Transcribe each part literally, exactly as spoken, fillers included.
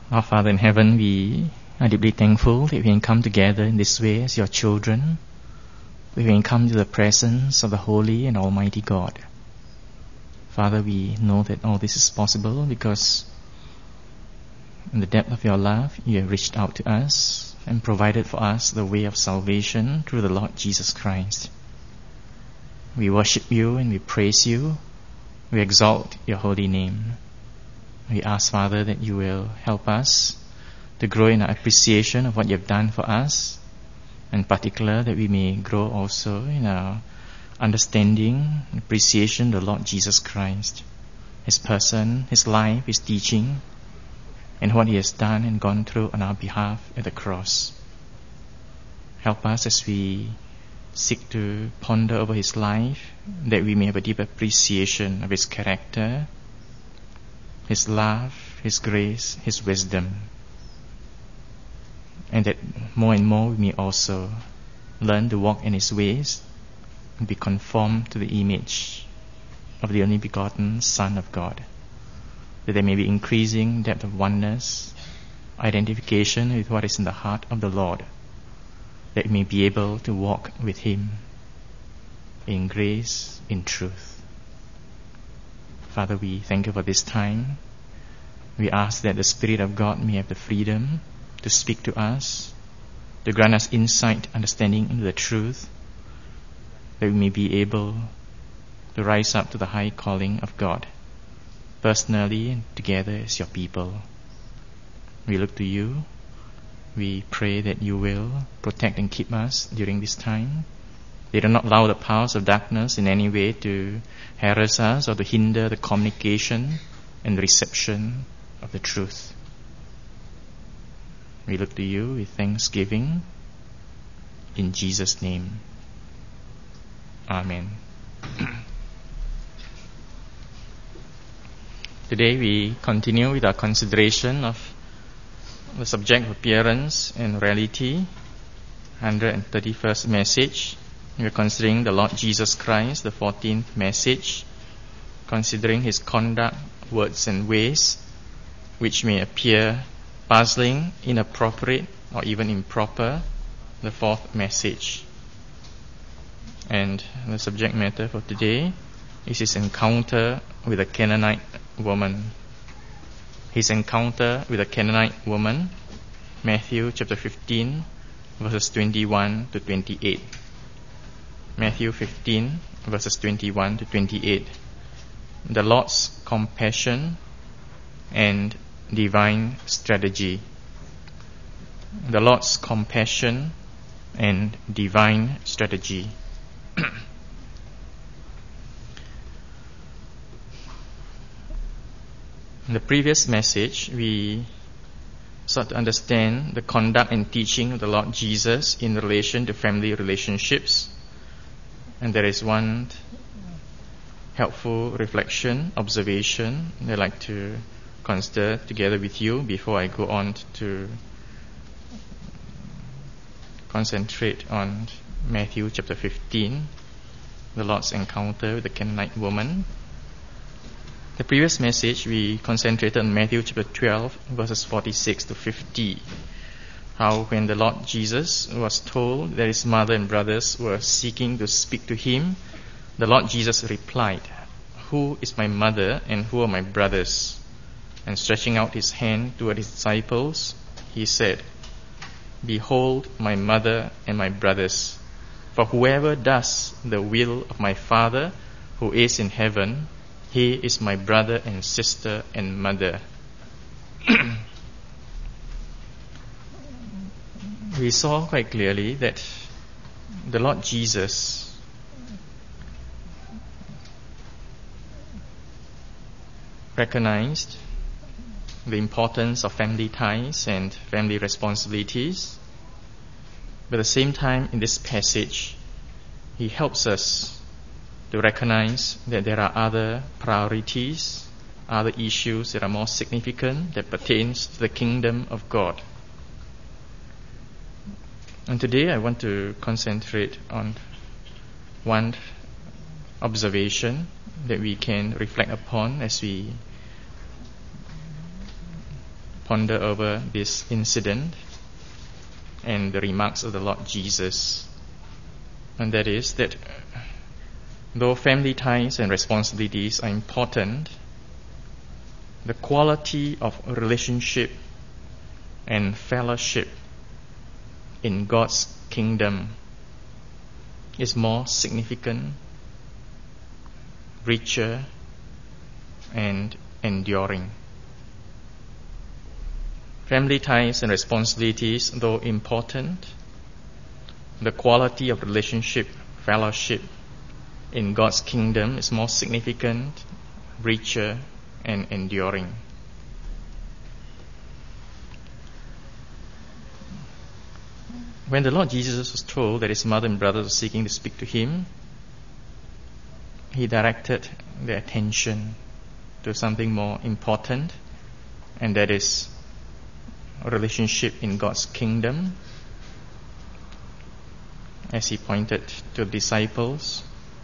Our Father in heaven, we are deeply thankful that we can come together in this way as your children. We can come to the presence of the Holy and Almighty God. Father, we know that all this is possible because in the depth of your love, you have reached out to us and provided for us the way of salvation through the Lord Jesus Christ. We worship you and we praise you. We exalt your holy name. We ask, Father, that you will help us to grow in our appreciation of what you have done for us, in particular that we may grow also in our understanding and appreciation of the Lord Jesus Christ, His person, His life, His teaching, and what He has done and gone through on our behalf at the cross. Help us as we seek to ponder over His life, that we may have a deep appreciation of His character, His love, His grace, His wisdom, and that more and more we may also learn to walk in His ways and be conformed to the image of the only begotten Son of God, that there may be increasing depth of oneness, identification with what is in the heart of the Lord, that we may be able to walk with Him in grace, in truth. Father, we thank you for this time. We ask that the Spirit of God may have the freedom to speak to us, to grant us insight, understanding into the truth, that we may be able to rise up to the high calling of God, personally and together as your people. We look to you. We pray that you will protect and keep us during this time. They do not allow the powers of darkness in any way to harass us or to hinder the communication and reception of the truth. We look to you with thanksgiving. In Jesus' name. Amen. Today we continue with our consideration of the subject of appearance and reality, one hundred thirty-first message. We are considering the Lord Jesus Christ, the fourteenth message, considering His conduct, words and ways, which may appear puzzling, inappropriate, or even improper, the fourth message. And the subject matter for today is His encounter with a Canaanite woman. His encounter with a Canaanite woman, Matthew chapter fifteen, verses twenty-one to twenty-eight. Matthew fifteen, verses twenty-one to twenty-eight. The Lord's compassion and divine strategy. The Lord's compassion and divine strategy. In the previous message, we sought to understand the conduct and teaching of the Lord Jesus in relation to family relationships. And there is one helpful reflection, observation that I'd like to consider together with you before I go on to concentrate on Matthew chapter fifteen, the Lord's encounter with the Canaanite woman. The previous message we concentrated on Matthew chapter twelve, verses forty-six to fifty. How when the Lord Jesus was told that His mother and brothers were seeking to speak to Him, the Lord Jesus replied, "Who is my mother and who are my brothers?" And stretching out His hand toward His disciples, He said, "Behold my mother and my brothers. For whoever does the will of my Father who is in heaven, he is my brother and sister and mother." We saw quite clearly that the Lord Jesus recognized the importance of family ties and family responsibilities. But at the same time, in this passage, He helps us to recognize that there are other priorities, other issues that are more significant that pertains to the kingdom of God. And today I want to concentrate on one observation that we can reflect upon as we ponder over this incident and the remarks of the Lord Jesus. And that is that though family ties and responsibilities are important, the quality of relationship and fellowship in God's kingdom is more significant, richer, and enduring. Family ties and responsibilities, though important, the quality of relationship, fellowship in God's kingdom is more significant, richer, and enduring. When the Lord Jesus was told that his mother and brothers were seeking to speak to him, he directed their attention to something more important, and that is a relationship in God's kingdom, as he pointed to the disciples.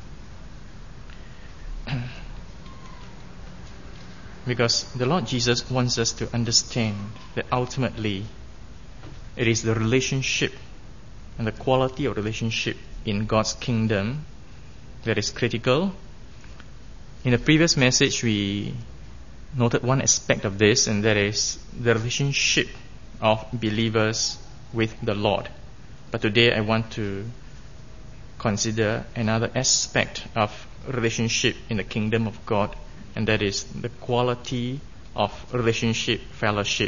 Because the Lord Jesus wants us to understand that ultimately it is the relationship and the quality of relationship in God's kingdom that is critical. In the previous message, we noted one aspect of this, and that is the relationship of believers with the Lord. But today I want to consider another aspect of relationship in the kingdom of God, and that is the quality of relationship, fellowship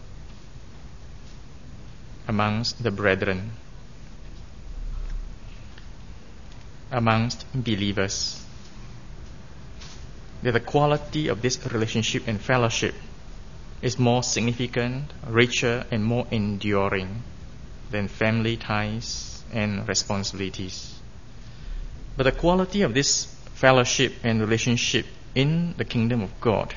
amongst the brethren, amongst believers. That the quality of this relationship and fellowship is more significant, richer, and more enduring than family ties and responsibilities. But the quality of this fellowship and relationship in the kingdom of God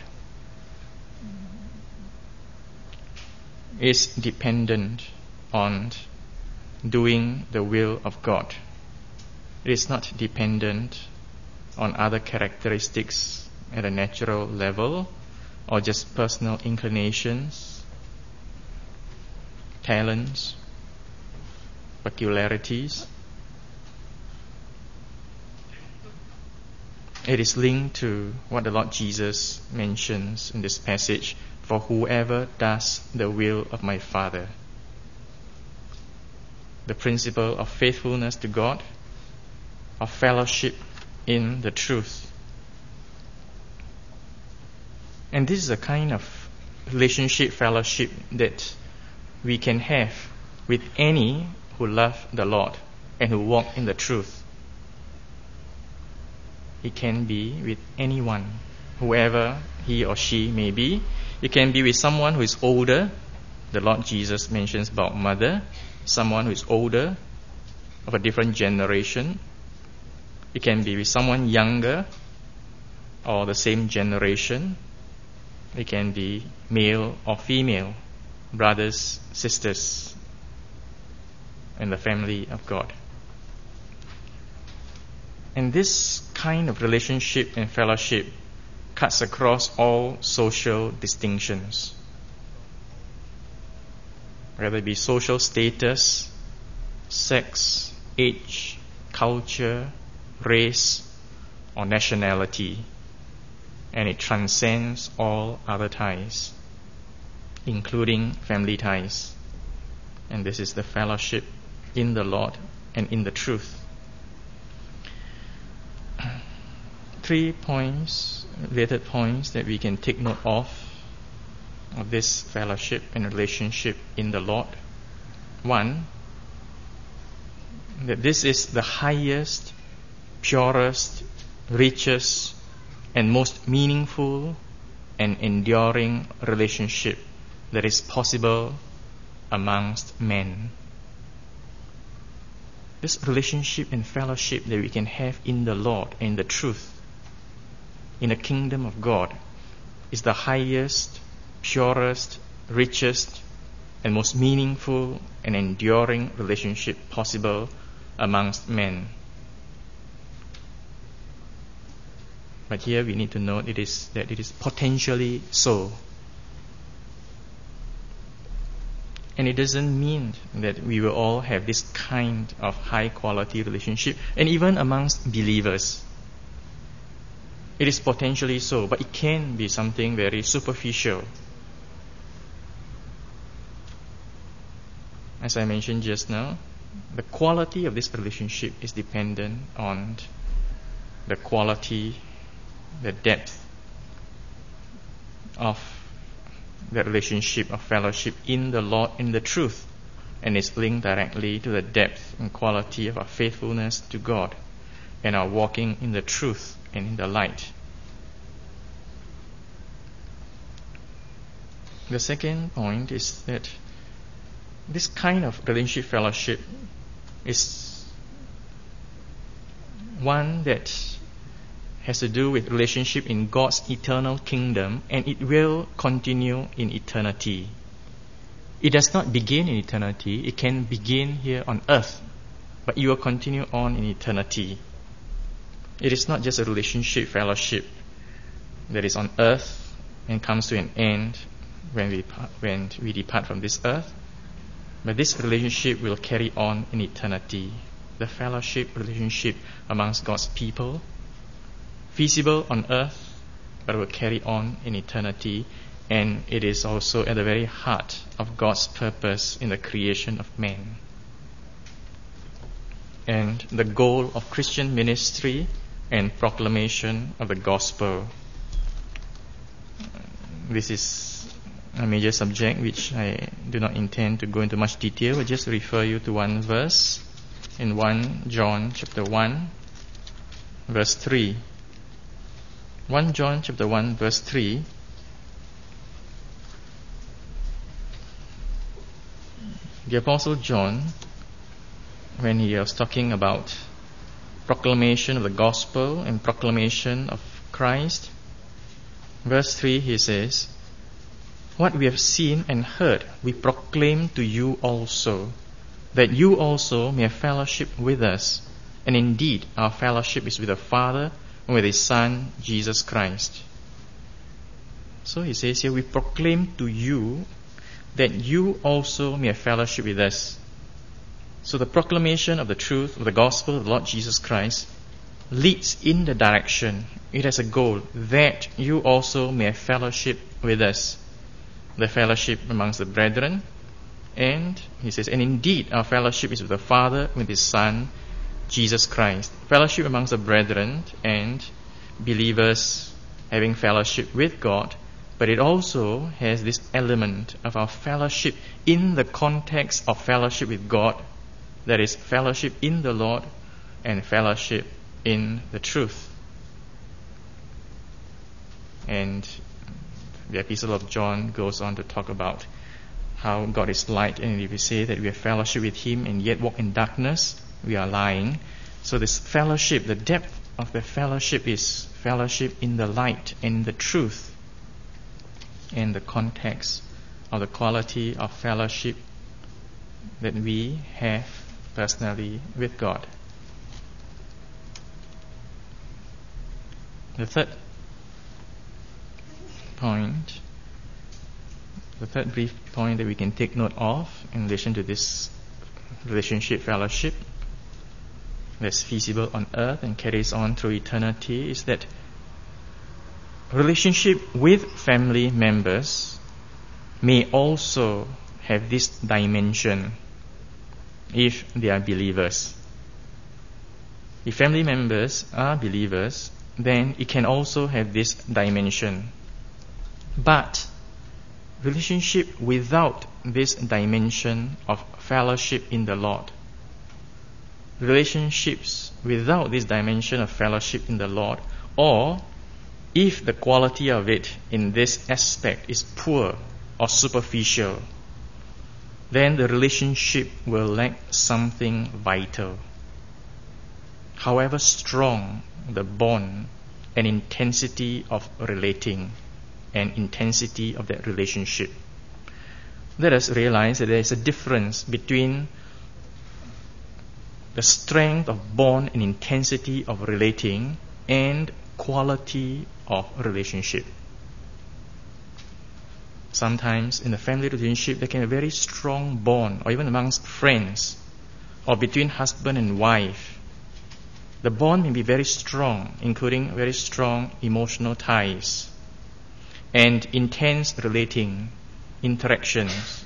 is dependent on doing the will of God. It is not dependent on other characteristics at a natural level or just personal inclinations, talents, peculiarities. It is linked to what the Lord Jesus mentions in this passage: for whoever does the will of my Father. The principle of faithfulness to God, of fellowship in the truth. And this is a kind of relationship, fellowship that we can have with any who love the Lord and who walk in the truth. It can be with anyone, whoever he or she may be. It can be with someone who is older. The Lord Jesus mentions about mother, someone who is older, of a different generation. It can be with someone younger or the same generation. It can be male or female, brothers, sisters, in the family of God. And this kind of relationship and fellowship cuts across all social distinctions, whether it be social status, sex, age, culture, race, or nationality. And it transcends all other ties, including family ties. And this is the fellowship in the Lord and in the truth. Three points, related points that we can take note of, of this fellowship and relationship in the Lord. One, that this is the highest, purest, richest, and most meaningful and enduring relationship that is possible amongst men. This relationship and fellowship that we can have in the Lord and the truth, in the kingdom of God, is the highest, purest, richest, and most meaningful and enduring relationship possible amongst men. But here we need to note it is that it is potentially so. And it doesn't mean that we will all have this kind of high quality relationship, and even amongst believers. It is potentially so, but it can be something very superficial. As I mentioned just now, the quality of this relationship is dependent on the quality, the depth of the relationship of fellowship in the Lord, in the truth, and is linked directly to the depth and quality of our faithfulness to God and our walking in the truth and in the light. The second point is that this kind of relationship fellowship is one that has to do with relationship in God's eternal kingdom, and it will continue in eternity. It does not begin in eternity. It can begin here on earth, but it will continue on in eternity. It is not just a relationship fellowship that is on earth and comes to an end when we when we depart from this earth, but this relationship will carry on in eternity. The fellowship relationship amongst God's people, feasible on earth, but will carry on in eternity, and it is also at the very heart of God's purpose in the creation of man. And the goal of Christian ministry and proclamation of the gospel. This is a major subject which I do not intend to go into much detail, but just refer you to one verse in First John chapter one, verse three. First John chapter one, verse three. The Apostle John, when he was talking about proclamation of the gospel and proclamation of Christ, verse three, he says, "What we have seen and heard, we proclaim to you also, that you also may have fellowship with us. And indeed, our fellowship is with the Father and with His Son, Jesus Christ." So he says here, we proclaim to you that you also may have fellowship with us. So the proclamation of the truth of the gospel of the Lord Jesus Christ leads in the direction, it has a goal, that you also may have fellowship with us. The fellowship amongst the brethren. And he says, and indeed our fellowship is with the Father, with His Son, Jesus Christ. Fellowship amongst the brethren and believers having fellowship with God, but it also has this element of our fellowship in the context of fellowship with God, that is fellowship in the Lord and fellowship in the truth. And the Epistle of John goes on to talk about how God is light, and if we say that we have fellowship with Him and yet walk in darkness, we are lying. So this fellowship, the depth of the fellowship is fellowship in the light and in the truth, in the context of the quality of fellowship that we have personally with God. The third point, the third brief point that we can take note of in relation to this relationship fellowship that's feasible on earth and carries on through eternity is that relationship with family members may also have this dimension if they are believers. If family members are believers, then it can also have this dimension. But relationship without this dimension of fellowship in the Lord, relationships without this dimension of fellowship in the Lord, or if the quality of it in this aspect is poor or superficial, then the relationship will lack something vital. However strong the bond and intensity of relating and intensity of that relationship, let us realize that there is a difference between the strength of bond and intensity of relating and quality of relationship. Sometimes in the family relationship, there can be a very strong bond, or even amongst friends, or between husband and wife. The bond may be very strong, including very strong emotional ties and intense relating interactions.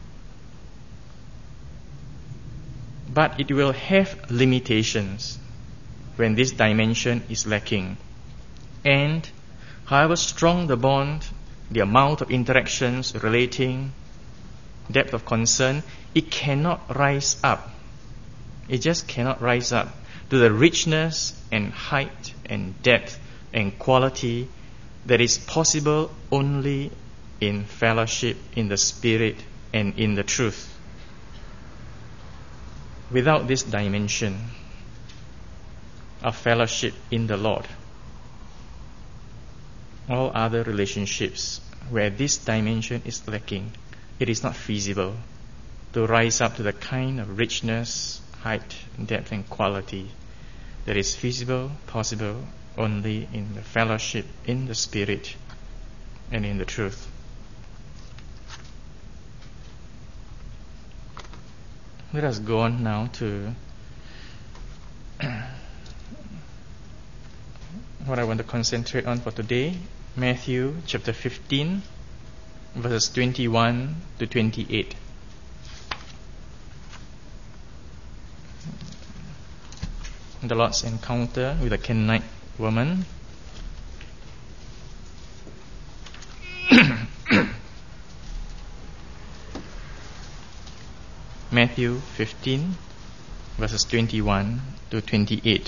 But it will have limitations when this dimension is lacking. And however strong the bond, the amount of interactions, relating, depth of concern, it cannot rise up. It just cannot rise up to the richness and height and depth and quality that is possible only in fellowship in the Spirit and in the truth. Without this dimension of fellowship in the Lord, all other relationships where this dimension is lacking, it is not feasible to rise up to the kind of richness, height, depth, and quality that is feasible, possible only in the fellowship in the Spirit and in the truth. Let us go on now to what I want to concentrate on for today, Matthew chapter fifteen, verses twenty-one to twenty-eight. The Lord's encounter with the Canaanite woman. Matthew fifteen, verses twenty-one to twenty-eight.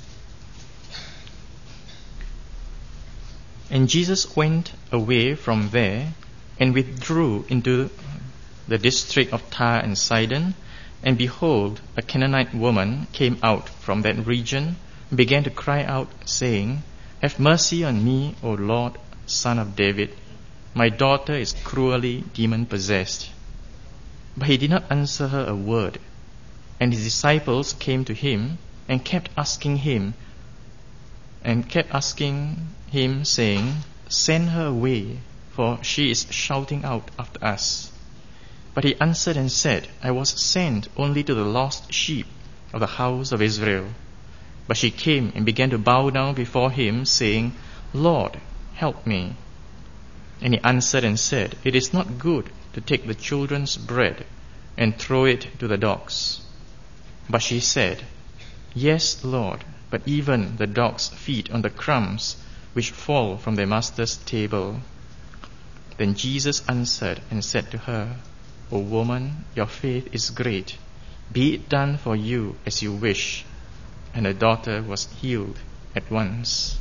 And Jesus went away from there and withdrew into the district of Tyre and Sidon. And behold, a Canaanite woman came out from that region and began to cry out, saying, Have mercy on me, O Lord, Son of David. My daughter is cruelly demon-possessed. But he did not answer her a word. And his disciples came to him and kept asking him, and kept asking him, saying, Send her away, for she is shouting out after us. But he answered and said, I was sent only to the lost sheep of the house of Israel. But she came and began to bow down before him, saying, Lord, help me. And he answered and said, It is not good to take the children's bread and throw it to the dogs. But she said, Yes, Lord, but even the dogs feed on the crumbs which fall from their master's table. Then Jesus answered and said to her, O woman, your faith is great. Be it done for you as you wish. And her daughter was healed at once.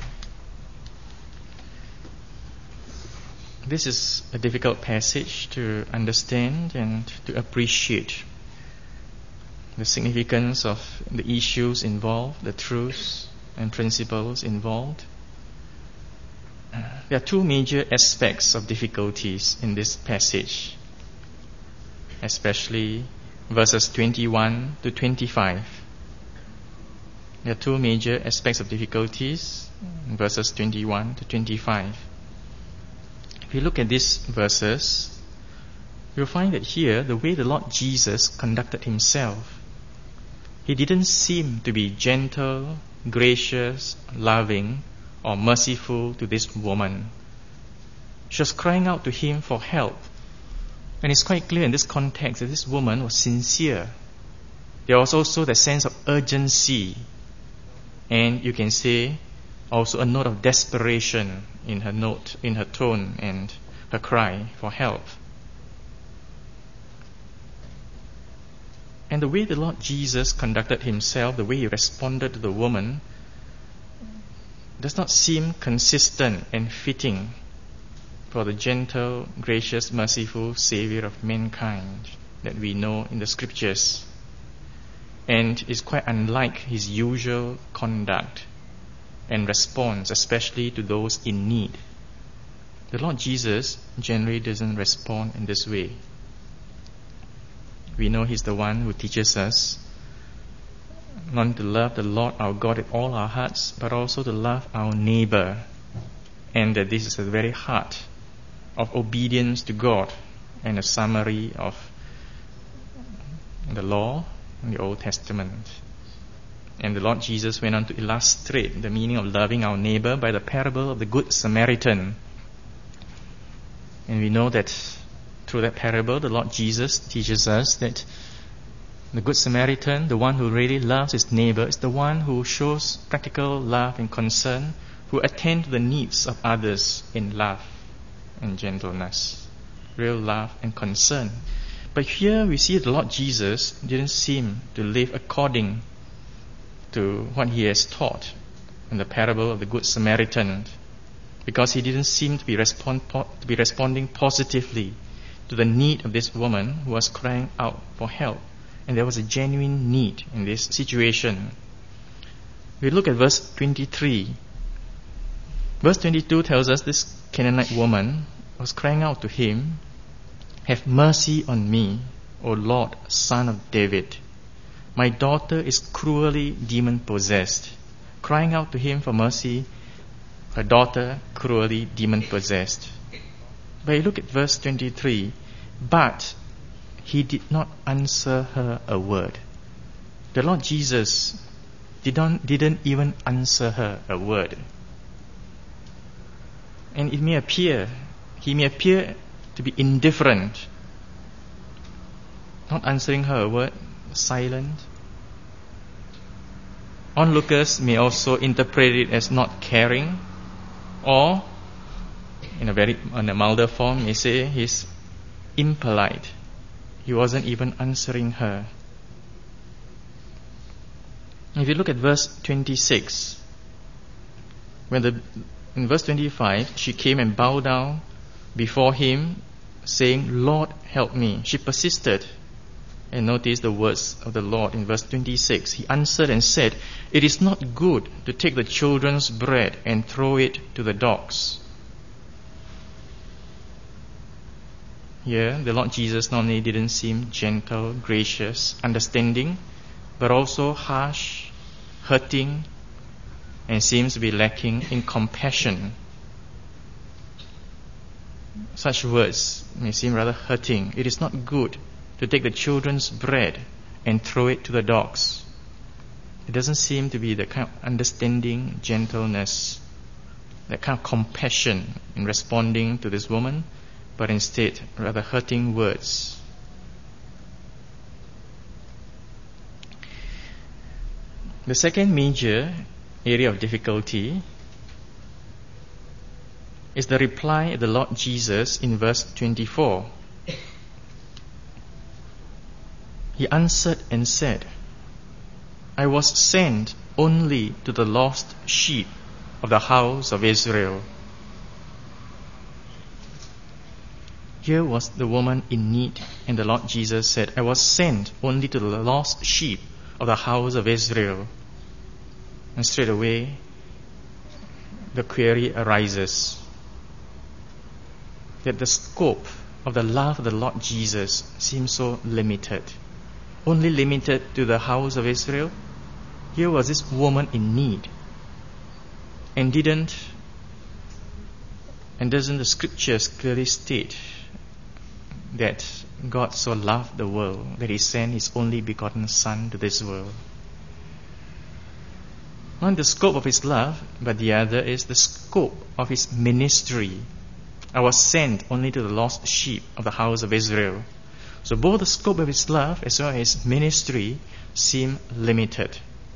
This is a difficult passage to understand and to appreciate the significance of the issues involved, the truths and principles involved. There are two major aspects of difficulties in this passage, especially verses twenty-one to twenty-five. There are two major aspects of difficulties in verses twenty-one to twenty-five. If you look at these verses, you'll find that here, the way the Lord Jesus conducted himself, he didn't seem to be gentle, gracious, loving, or merciful to this woman. She was crying out to him for help. And it's quite clear in this context that this woman was sincere. There was also the sense of urgency, and you can say also a note of desperation in her note, in her tone and her cry for help. And the way the Lord Jesus conducted himself, the way he responded to the woman, does not seem consistent and fitting for the gentle, gracious, merciful Savior of mankind that we know in the Scriptures, and is quite unlike his usual conduct and response, especially to those in need. The Lord Jesus generally doesn't respond in this way. We know he's the one who teaches us not to love the Lord our God with all our hearts, but also to love our neighbor, and that this is the very heart of obedience to God and a summary of the law in the Old Testament. And the Lord Jesus went on to illustrate the meaning of loving our neighbor by the parable of the Good Samaritan. And we know that through that parable, the Lord Jesus teaches us that the Good Samaritan, the one who really loves his neighbor, is the one who shows practical love and concern, who attend to the needs of others in love and gentleness. Real love and concern. But here we see the Lord Jesus didn't seem to live according to what he has taught in the parable of the Good Samaritan, because he didn't seem to be, respond, to be responding positively to the need of this woman who was crying out for help. And there was a genuine need in this situation. We look at verse twenty-three. Verse twenty-two tells us this Canaanite woman was crying out to him, "Have mercy on me, O Lord, Son of David. My daughter is cruelly demon-possessed." Crying out to him for mercy, her daughter cruelly demon-possessed. But you look at verse twenty-three. But he did not answer her a word. The Lord Jesus didn't, didn't even answer her a word. And it may appear, he may appear to be indifferent, not answering her a word, silent. Onlookers may also interpret it as not caring, or in a very on a milder form may say he's impolite. He wasn't even answering her. If you look at verse twenty-six, when the in verse twenty-five she came and bowed down before him, saying, "Lord, help me." She persisted. And notice the words of the Lord in verse twenty-six. He answered and said, "It is not good to take the children's bread and throw it to the dogs." Here, the Lord Jesus not only didn't seem gentle, gracious, understanding, but also harsh, hurting, and seems to be lacking in compassion. Such words may seem rather hurting. It is not good to take the children's bread and throw it to the dogs. It doesn't seem to be the kind of understanding, gentleness, that kind of compassion in responding to this woman, but instead rather hurting words. The second major area of difficulty is the reply of the Lord Jesus in verse twenty-four. He answered and said, "I was sent only to the lost sheep of the house of Israel." Here was the woman in need, and the Lord Jesus said, "I was sent only to the lost sheep of the house of Israel." And straight away, the query arises that the scope of the love of the Lord Jesus seems so limited. Only limited to the house of Israel? Here was this woman in need. And didn't, and doesn't the scriptures clearly state that God so loved the world that He sent His only begotten Son to this world? Not the scope of His love, but the other is the scope of His ministry. I was sent only to the lost sheep of the house of Israel. So both the scope of His love as well as His ministry seem limited.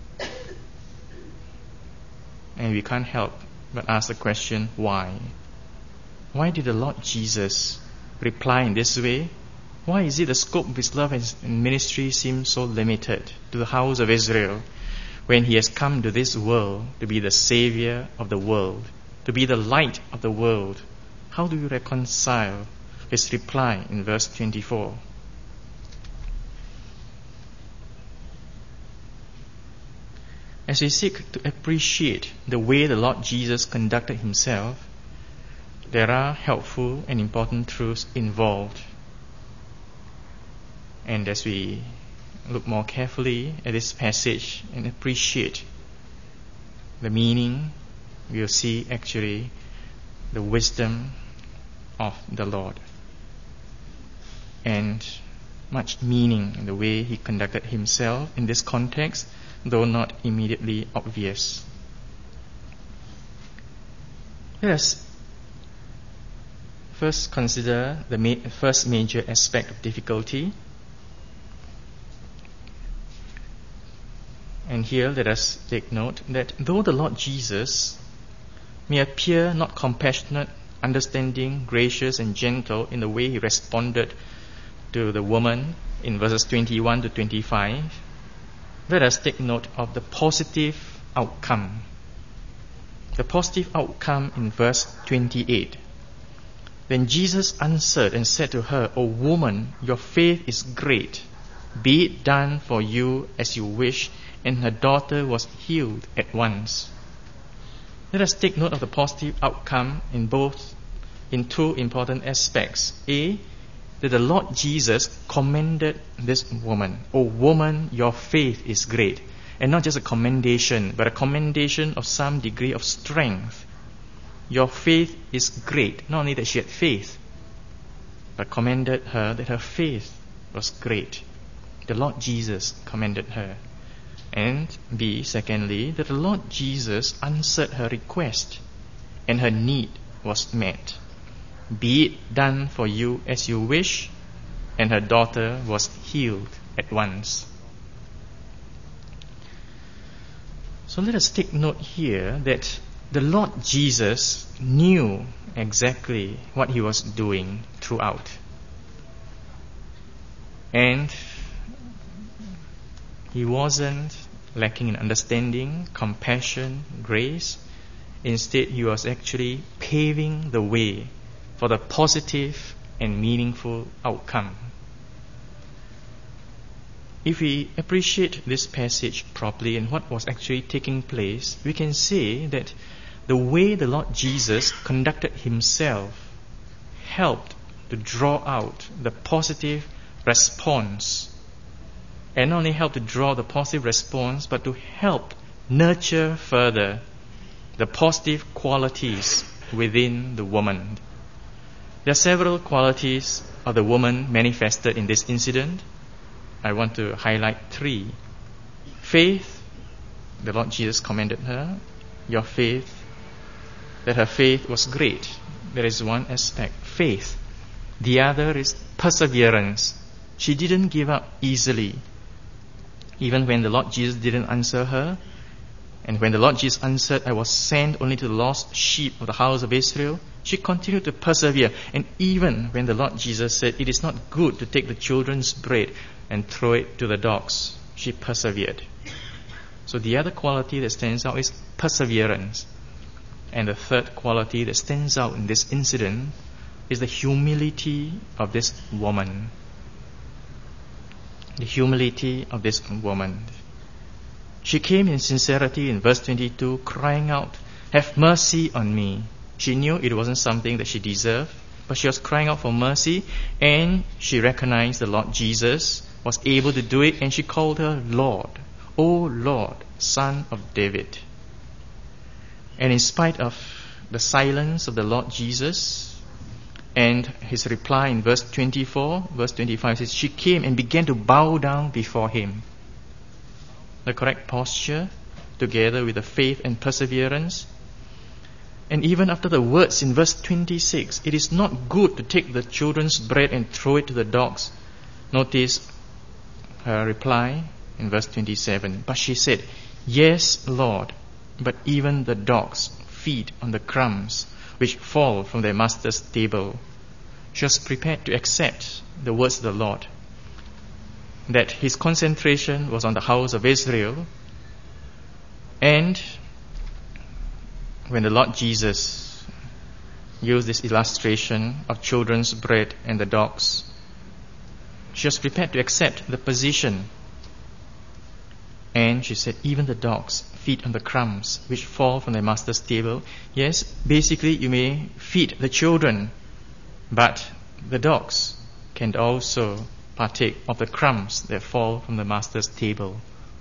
And we can't help but ask the question, why? Why did the Lord Jesus reply in this way? Why is it the scope of His love and ministry seems so limited to the house of Israel when He has come to this world to be the Savior of the world, to be the light of the world? How do you reconcile His reply in verse twenty-four? As we seek to appreciate the way the Lord Jesus conducted Himself, there are helpful and important truths involved. And as we look more carefully at this passage and appreciate the meaning, we'll see actually the wisdom of the Lord, and much meaning in the way he conducted himself in this context, though not immediately obvious. Let us first consider the ma- first major aspect of difficulty. And here let us take note that though the Lord Jesus may appear not compassionate, understanding, gracious and gentle in the way he responded to the woman in verses twenty-one to twenty-five, let us take note of the positive outcome. The positive outcome in verse twenty-eight. Then Jesus answered and said to her, O woman, your faith is great. Be it done for you as you wish. And her daughter was healed at once. Let us take note of the positive outcome in both, in two important aspects. A, that the Lord Jesus commended this woman. O woman, your faith is great. And not just a commendation, but a commendation of some degree of strength. Your faith is great. Not only that she had faith, but commended her that her faith was great. The Lord Jesus commended her. And B, secondly, that the Lord Jesus answered her request and her need was met. Be it done for you as you wish, and her daughter was healed at once. So let us take note here that the Lord Jesus knew exactly what he was doing throughout. And he wasn't lacking in understanding, compassion, grace. Instead, he was actually paving the way for the positive and meaningful outcome. If we appreciate this passage properly and what was actually taking place, we can say that the way the Lord Jesus conducted himself helped to draw out the positive response. And not only help to draw the positive response, but to help nurture further the positive qualities within the woman. There are several qualities of the woman manifested in this incident. I want to highlight three. Faith, the Lord Jesus commended her, your faith, that her faith was great. There is one aspect, faith. The other is perseverance. She didn't give up easily. Even when the Lord Jesus didn't answer her, and when the Lord Jesus answered, I was sent only to the lost sheep of the house of Israel, she continued to persevere. And even when the Lord Jesus said, it is not good to take the children's bread and throw it to the dogs, she persevered. So the other quality that stands out is perseverance. And the third quality that stands out in this incident is the humility of this woman. The humility of this woman. She came in sincerity in verse twenty-two, crying out, have mercy on me. She knew it wasn't something that she deserved, but she was crying out for mercy, and she recognized the Lord Jesus was able to do it, and she called her Lord. O Lord, Son of David. And in spite of the silence of the Lord Jesus, and his reply in verse twenty-four, verse twenty-five says, she came and began to bow down before him. The correct posture, together with the faith and perseverance. And even after the words in verse twenty-six, it is not good to take the children's bread and throw it to the dogs. Notice her reply in verse twenty-seven. But she said, yes, Lord, but even the dogs feed on the crumbs which fall from their master's table. She was prepared to accept the words of the Lord, that his concentration was on the house of Israel. And when the Lord Jesus used this illustration of children's bread and the dogs, she was prepared to accept the position. And she said, even the dogs feed on the crumbs which fall from their master's table. Yes, basically you may feed the children, but the dogs can also partake of the crumbs that fall from the master's table.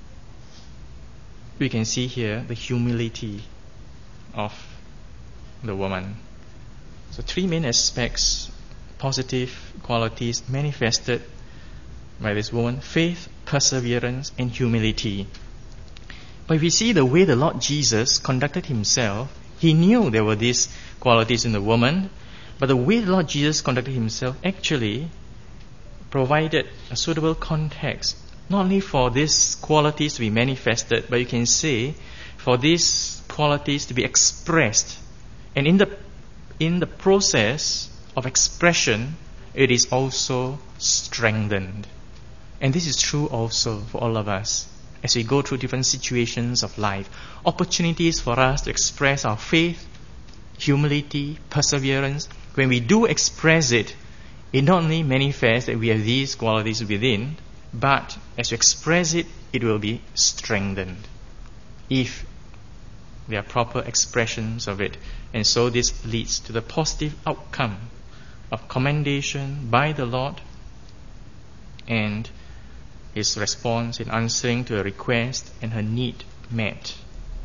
We can see here the humility of the woman. So three main aspects, positive qualities manifested by this woman: faith, perseverance, and humility. But if we see the way the Lord Jesus conducted himself, he knew there were these qualities in the woman, but the way the Lord Jesus conducted himself actually provided a suitable context, not only for these qualities to be manifested, but you can say for these qualities to be expressed. And in the in the process of expression, it is also strengthened. And this is true also for all of us. As we go through different situations of life, opportunities for us to express our faith, humility, perseverance, when we do express it, it not only manifests that we have these qualities within, but as we express it, it will be strengthened if there are proper expressions of it. And so this leads to the positive outcome of commendation by the Lord and his response in answering to a request and her need met.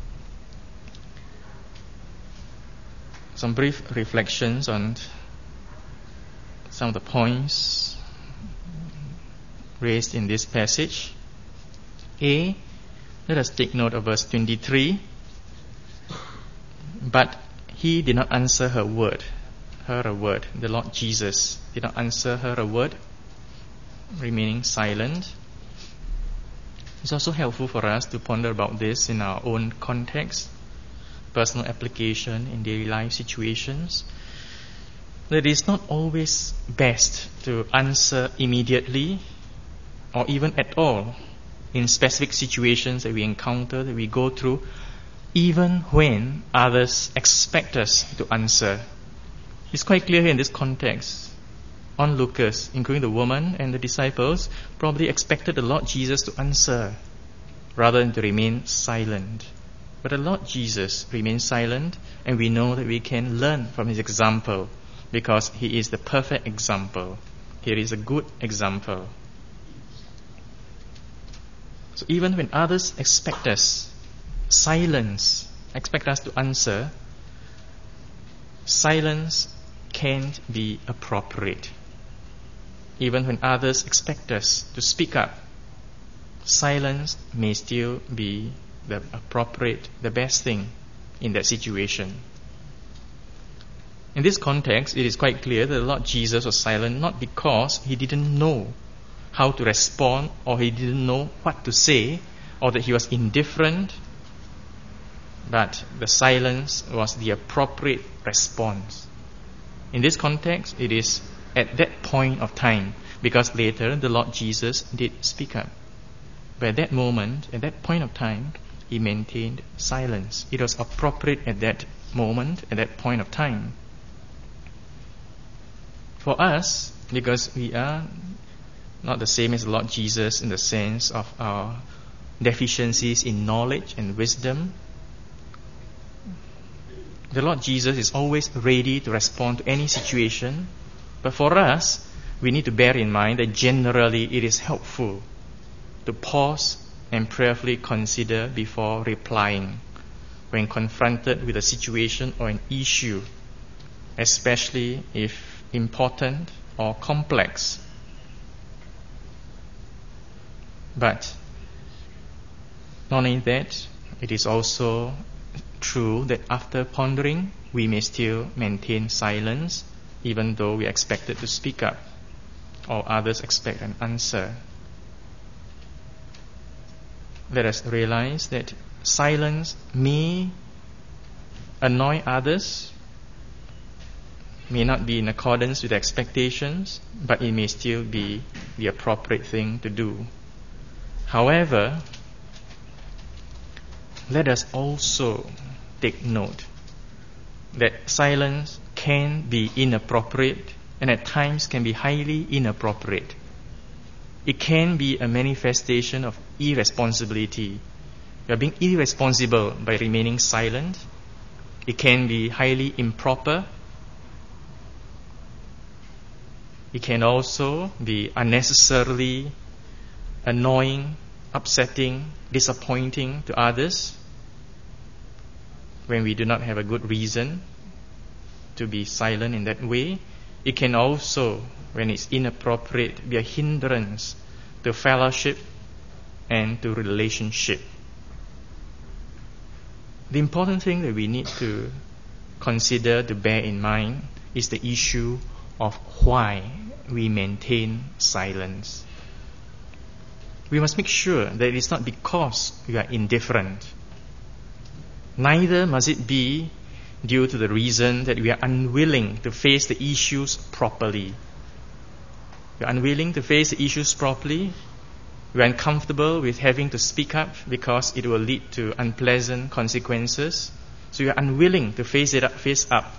Some brief reflections on some of the points raised in this passage. A, let us take note of verse twenty-three. But he did not answer her word, her a word. The Lord Jesus did not answer her a word, remaining silent. It's also helpful for us to ponder about this in our own context, personal application in daily life situations. That it is not always best to answer immediately or even at all in specific situations that we encounter, that we go through, even when others expect us to answer. It's quite clear here in this context. Onlookers, including the woman and the disciples, probably expected the Lord Jesus to answer rather than to remain silent. But the Lord Jesus remained silent, and we know that we can learn from his example because he is the perfect example. Here is a good example. So even when others expect us, silence, expect us to answer, silence can't be appropriate. Even when others expect us to speak up, silence may still be the appropriate, the best thing in that situation. In this context, it is quite clear that the Lord Jesus was silent not because he didn't know how to respond, or he didn't know what to say, or that he was indifferent, but the silence was the appropriate response. In this context, it is at that point of time, because later the Lord Jesus did speak up. But at that moment, at that point of time, he maintained silence. It was appropriate at that moment, at that point of time. For us, because we are not the same as the Lord Jesus in the sense of our deficiencies in knowledge and wisdom, the Lord Jesus is always ready to respond to any situation. But for us, we need to bear in mind that generally it is helpful to pause and prayerfully consider before replying when confronted with a situation or an issue, especially if important or complex. But not only that, it is also true that after pondering, we may still maintain silence, even though we are expected to speak up or others expect an answer. Let us realize that silence may annoy others, may not be in accordance with expectations, but it may still be the appropriate thing to do. However, let us also take note that silence can be inappropriate and at times can be highly inappropriate. It can be a manifestation of irresponsibility. You are being irresponsible by remaining silent. It can be highly improper. It can also be unnecessarily annoying, upsetting, disappointing to others when we do not have a good reason to be silent in that way, it can also, when it's inappropriate, be a hindrance to fellowship and to relationship. The important thing that we need to consider, to bear in mind, is the issue of why we maintain silence. We must make sure that it is not because we are indifferent. Neither must it be due to the reason that we are unwilling to face the issues properly. We are unwilling to face the issues properly. We are uncomfortable with having to speak up because it will lead to unpleasant consequences. So we are unwilling to face it up, face up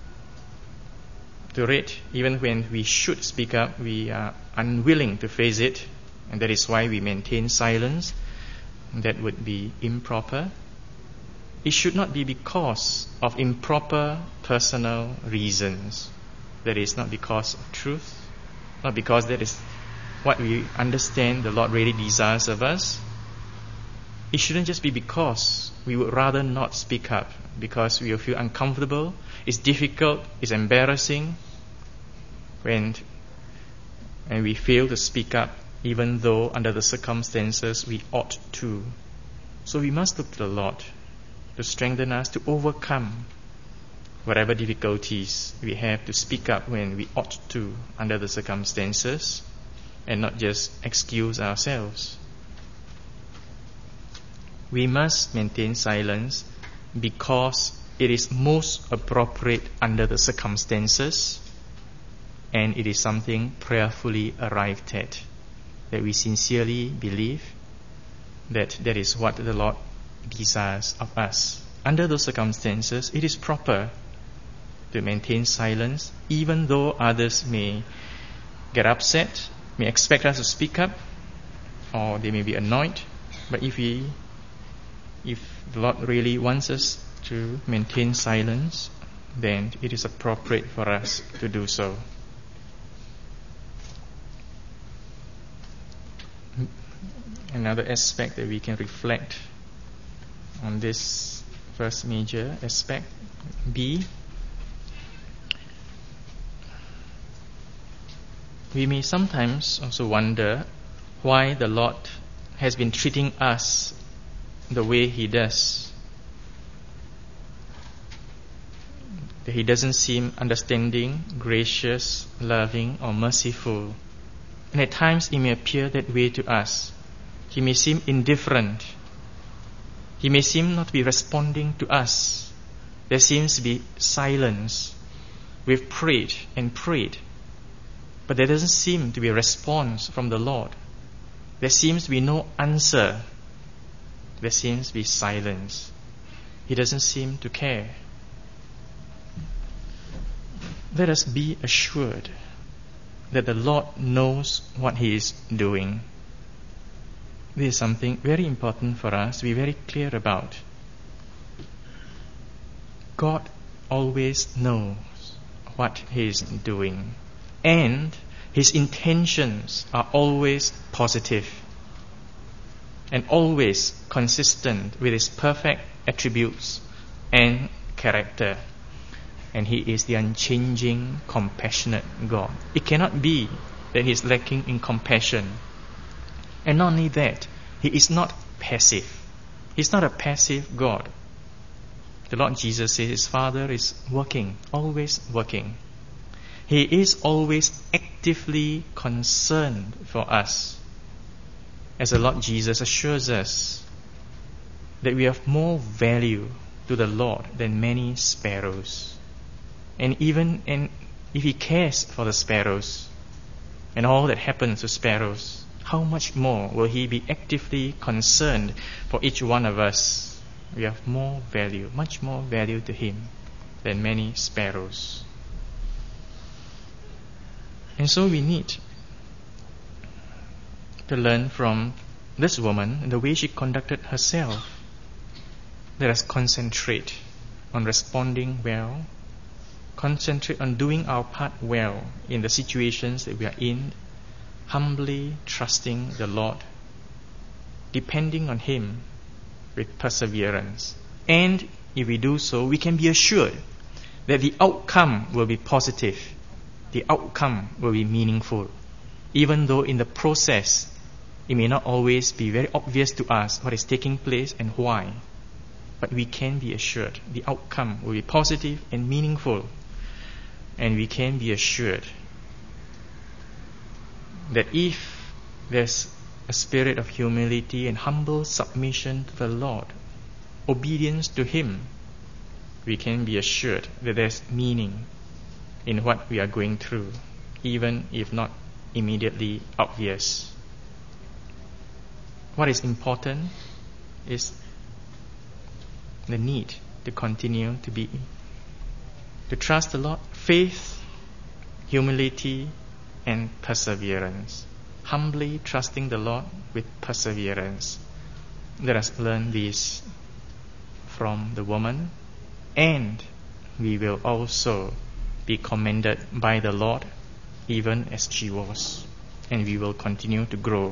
to it. Even when we should speak up, we are unwilling to face it, and that is why we maintain silence. That would be improper. It should not be because of improper personal reasons. That is not because of truth, not because that is what we understand the Lord really desires of us. It shouldn't just be because we would rather not speak up, because we will feel uncomfortable, it's difficult, it's embarrassing when and we fail to speak up, even though under the circumstances we ought to. So we must look to the Lord to strengthen us to overcome whatever difficulties we have to speak up when we ought to under the circumstances, and not just excuse ourselves. We must maintain silence because it is most appropriate under the circumstances, and it is something prayerfully arrived at, that we sincerely believe that that is what the Lord desires of us. Under those circumstances, it is proper to maintain silence, even though others may get upset, may expect us to speak up, or they may be annoyed. But if we, if the Lord really wants us to maintain silence, then it is appropriate for us to do so. Another aspect that we can reflect on this first major aspect, B, we may sometimes also wonder why the Lord has been treating us the way He does. That He doesn't seem understanding, gracious, loving, or merciful. And at times it may appear that way to us. He may seem indifferent. He may seem not to be responding to us. There seems to be silence. We've prayed and prayed, but there doesn't seem to be a response from the Lord. There seems to be no answer. There seems to be silence. He doesn't seem to care. Let us be assured that the Lord knows what He is doing. This is something very important for us to be very clear about. God always knows what He is doing, and His intentions are always positive and always consistent with His perfect attributes and character. And He is the unchanging, compassionate God. It cannot be that He is lacking in compassion. And not only that, He is not passive. He's not a passive God. The Lord Jesus says His Father is working, always working. He is always actively concerned for us. As the Lord Jesus assures us that we have more value to the Lord than many sparrows. And even and if He cares for the sparrows and all that happens to sparrows, how much more will He be actively concerned for each one of us? We have more value, much more value to Him than many sparrows. And so we need to learn from this woman and the way she conducted herself. Let us concentrate on responding well, concentrate on doing our part well in the situations that we are in, humbly trusting the Lord, depending on Him with perseverance. And if we do so, we can be assured that the outcome will be positive, the outcome will be meaningful, even though in the process it may not always be very obvious to us what is taking place and why. But we can be assured the outcome will be positive and meaningful. And we can be assured that if there's a spirit of humility and humble submission to the Lord, obedience to Him, we can be assured that there's meaning in what we are going through, even if not immediately obvious. What is important is the need to continue to be, to trust the Lord, faith, humility, and perseverance. Humbly trusting the Lord with perseverance. Let us learn this from the woman, and we will also be commended by the Lord even as she was, and we will continue to grow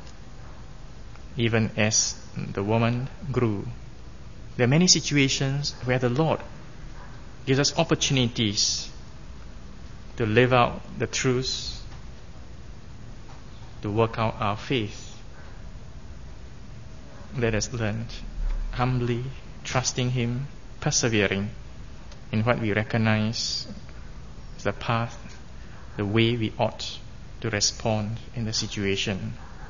even as the woman grew. There are many situations where the Lord gives us opportunities to live out the truths, to work out our faith. Let us learn humbly, trusting Him, persevering in what we recognize as the path, the way we ought to respond in the situation.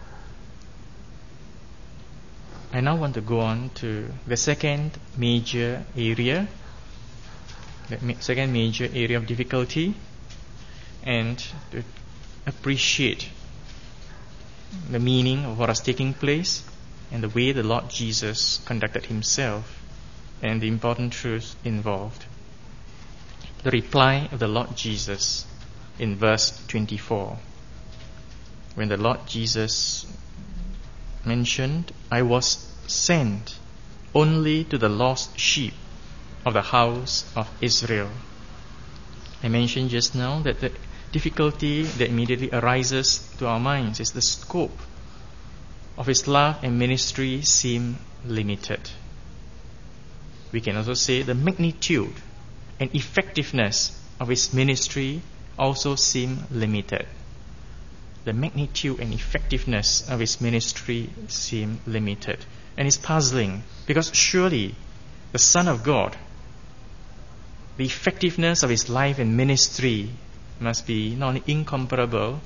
I now want to go on to the second major area, the ma- second major area of difficulty, and to appreciate the meaning of what was taking place and the way the Lord Jesus conducted Himself and the important truths involved. The reply of the Lord Jesus in verse twenty-four, when the Lord Jesus mentioned, "I was sent only to the lost sheep of the house of Israel." I mentioned just now that the difficulty that immediately arises to our minds is the scope of His love and ministry seem limited. We can also say the magnitude and effectiveness of His ministry also seem limited. The magnitude and effectiveness of His ministry seem limited. And it's puzzling, because surely the Son of God, the effectiveness of His life and ministry must be not only incomparable,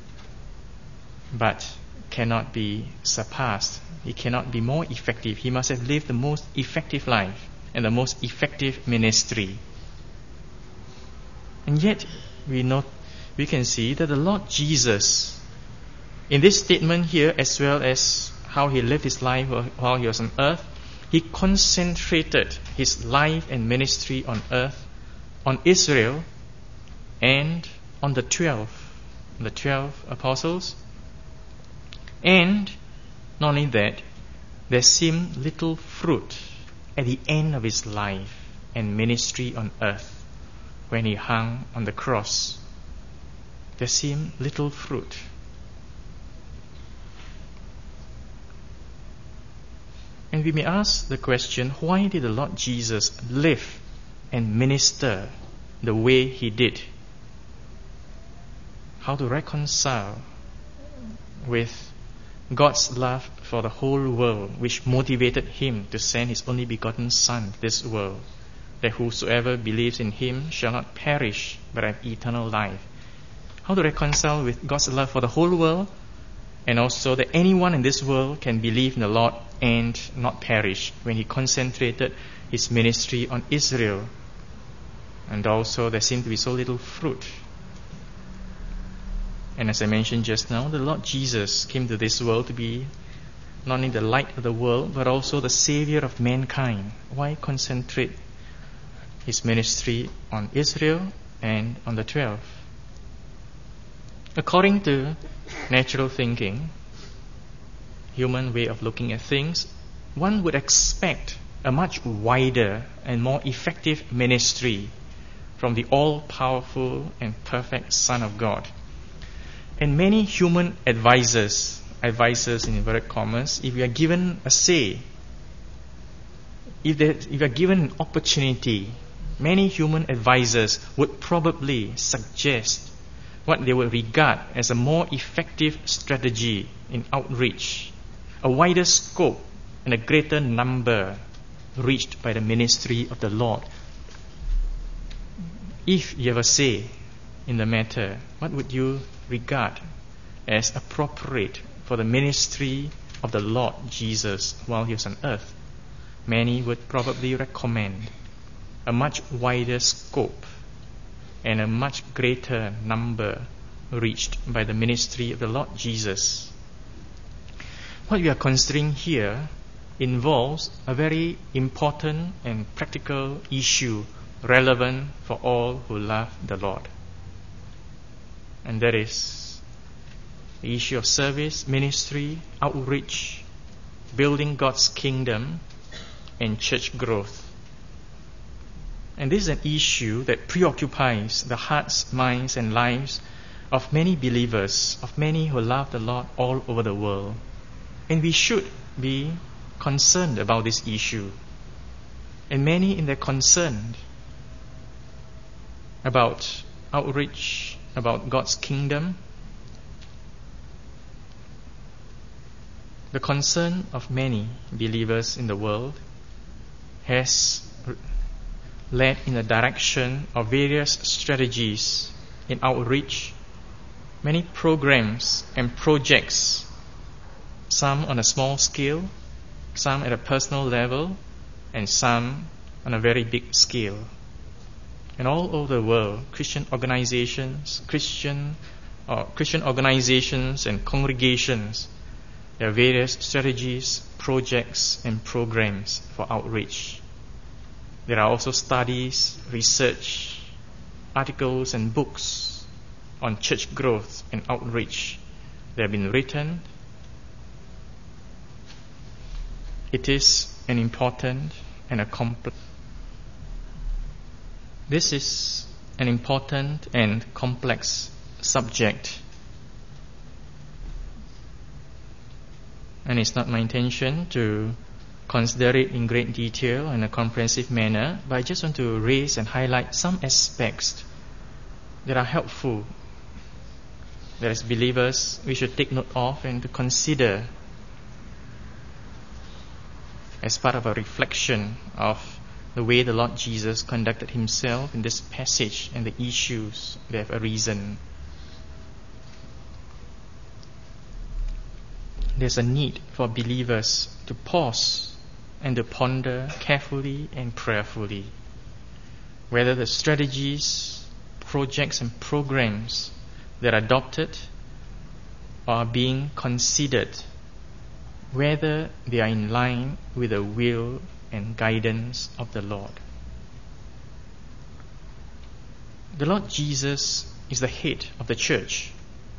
but cannot be surpassed. He cannot be more effective. He must have lived the most effective life and the most effective ministry. And yet we know, we can see that the Lord Jesus, in this statement here, as well as how He lived His life while He was on earth, He concentrated His life and ministry on earth, on Israel, and on the twelve, the twelve apostles. And not only that, there seemed little fruit at the end of His life and ministry on earth when He hung on the cross. There seemed little fruit. And we may ask the question, why did the Lord Jesus live and minister the way He did? How to reconcile with God's love for the whole world, which motivated Him to send His only begotten Son to this world, that whosoever believes in Him shall not perish but have eternal life. How to reconcile with God's love for the whole world, and also that anyone in this world can believe in the Lord and not perish, when He concentrated His ministry on Israel, and also there seemed to be so little fruit. And as I mentioned just now, the Lord Jesus came to this world to be not only the light of the world, but also the Savior of mankind. Why concentrate His ministry on Israel and on the twelve? According to natural thinking, human way of looking at things, one would expect a much wider and more effective ministry from the all-powerful and perfect Son of God. And many human advisors, advisors in inverted commas, if we are given a say, if, there, if we are given an opportunity many human advisors would probably suggest what they would regard as a more effective strategy in outreach, a wider scope and a greater number reached by the ministry of the Lord. If you have a say in the matter, what would you regard as appropriate for the ministry of the Lord Jesus while he was on earth? Many would probably recommend a much wider scope and a much greater number reached by the ministry of the Lord Jesus. What we are considering here involves a very important and practical issue relevant for all who love the Lord. And that is the issue of service, ministry, outreach, building God's kingdom, and church growth. And this is an issue that preoccupies the hearts, minds, and lives of many believers, of many who love the Lord all over the world. And we should be concerned about this issue. And many in their concern about outreach, about God's kingdom, the concern of many believers in the world has led in the direction of various strategies in outreach, many programs and projects, some on a small scale, some at a personal level, and some on a very big scale. And all over the world, Christian organizations, Christian or Christian organizations and congregations, there are various strategies, projects, and programs for outreach. There are also studies, research, articles, and books on church growth and outreach that have been written. It is an important and a complex. This is an important and complex subject. And it's not my intention to consider it in great detail in a comprehensive manner, but I just want to raise and highlight some aspects that are helpful, that as believers we should take note of and to consider as part of a reflection of the way the Lord Jesus conducted himself in this passage and the issues that have arisen. There's a need for believers to pause and to ponder carefully and prayerfully whether the strategies, projects, and programs that are adopted are being considered, whether they are in line with the will and guidance of the Lord. The Lord Jesus is the head of the church.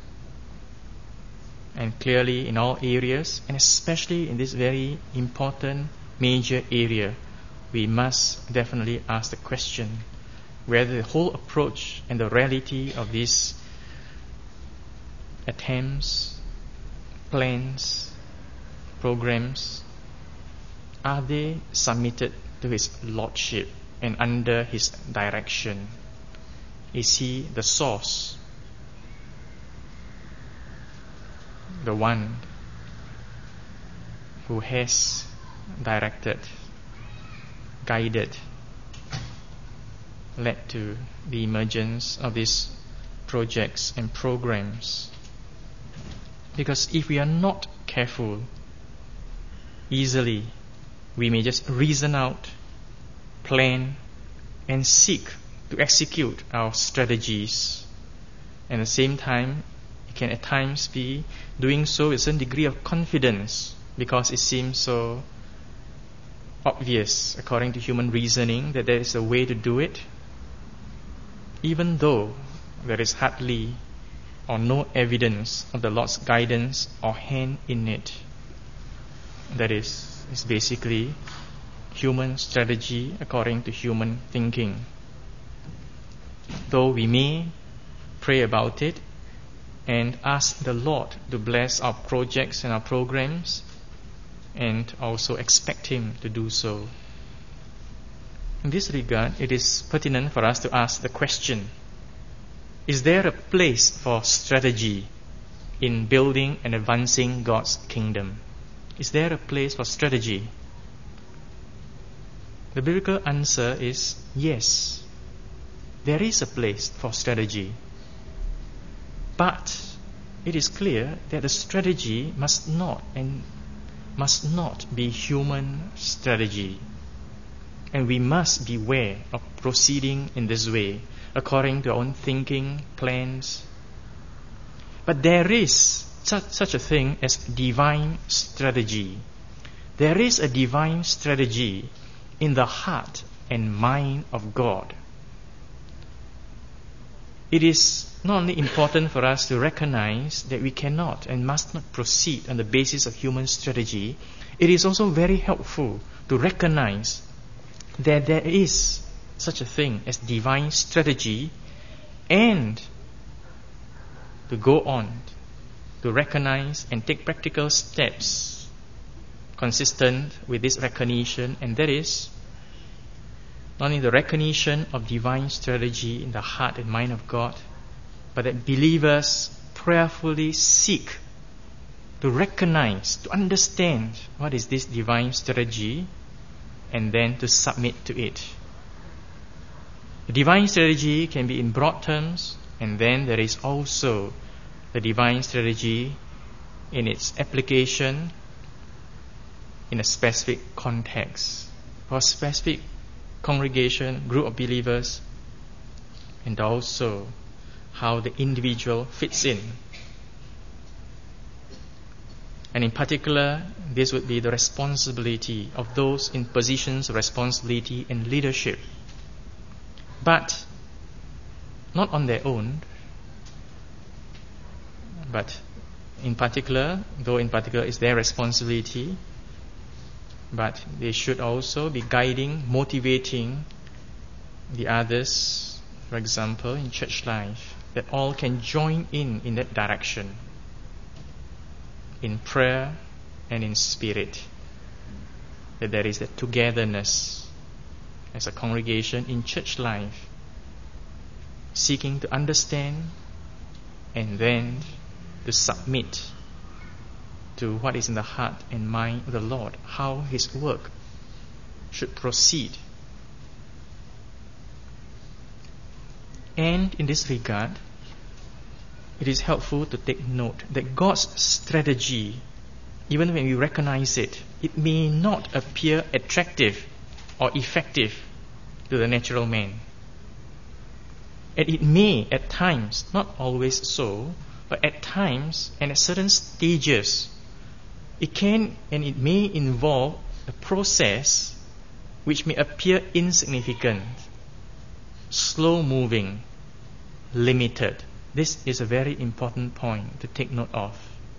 And clearly in all areas, and especially in this very important major area, we must definitely ask the question whether the whole approach and the reality of these attempts, plans, programs, are they submitted to His Lordship and under His direction? Is He the source, the one who has directed, guided, led to the emergence of these projects and programs? Because if we are not careful, easily we may just reason out, plan, and seek to execute our strategies. And at the same time, it can at times be doing so with some degree of confidence because it seems so obvious according to human reasoning that there is a way to do it, even though there is hardly or no evidence of the Lord's guidance or hand in it. That is, is basically human strategy according to human thinking. Though we may pray about it and ask the Lord to bless our projects and our programs, and also expect Him to do so. In this regard, it is pertinent for us to ask the question, is there a place for strategy in building and advancing God's kingdom? Is there a place for strategy? The biblical answer is yes. There is a place for strategy. But it is clear that the strategy must not and must not be human strategy. And we must beware of proceeding in this way, according to our own thinking, plans. But there is such, such a thing as divine strategy. There is a divine strategy in the heart and mind of God. It is not only important for us to recognize that we cannot and must not proceed on the basis of human strategy, it is also very helpful to recognize that there is such a thing as divine strategy, and to go on to recognize and take practical steps consistent with this recognition, and that is not only the recognition of divine strategy in the heart and mind of God, but that believers prayerfully seek to recognize, to understand what is this divine strategy, and then to submit to it. The divine strategy can be in broad terms, and then there is also the divine strategy in its application in a specific context, for a specific congregation, group of believers, and also how the individual fits in. And in particular, this would be the responsibility of those in positions of responsibility and leadership. But not on their own, but in particular, though in particular it's their responsibility, but they should also be guiding, motivating the others, for example, in church life, that all can join in in that direction, in prayer and in spirit, that there is that togetherness as a congregation in church life, seeking to understand and then to submit to what is in the heart and mind of the Lord, how His work should proceed. And in this regard, it is helpful to take note that God's strategy, even when we recognize it, it may not appear attractive or effective to the natural man. And it may at times, not always so, but at times and at certain stages, it can and it may involve a process which may appear insignificant, slow-moving, limited. This is a very important point to take note of.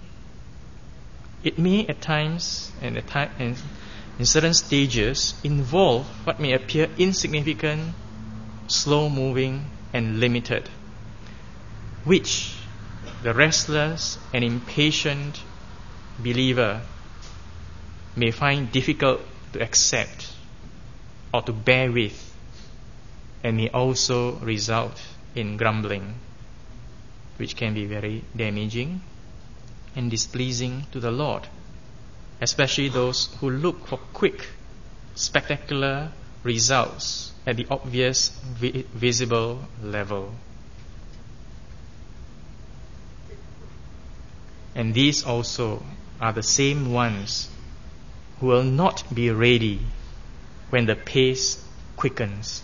It may at times and at time, and in certain stages involve what may appear insignificant, slow-moving, and limited, which the restless and impatient believer may find difficult to accept or to bear with, and may also result in grumbling, which can be very damaging and displeasing to the Lord, especially those who look for quick, spectacular results at the obvious, vi- visible level. And these also are the same ones who will not be ready when the pace quickens.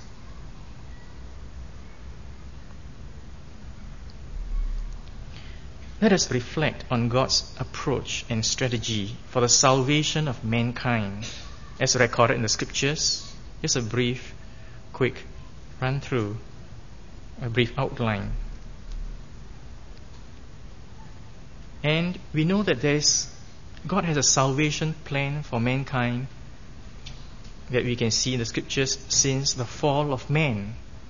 Let us reflect on God's approach and strategy for the salvation of mankind as recorded in the scriptures. Just a brief, quick run through, a brief outline. And we know that there is, God has a salvation plan for mankind that we can see in the scriptures since the fall of man.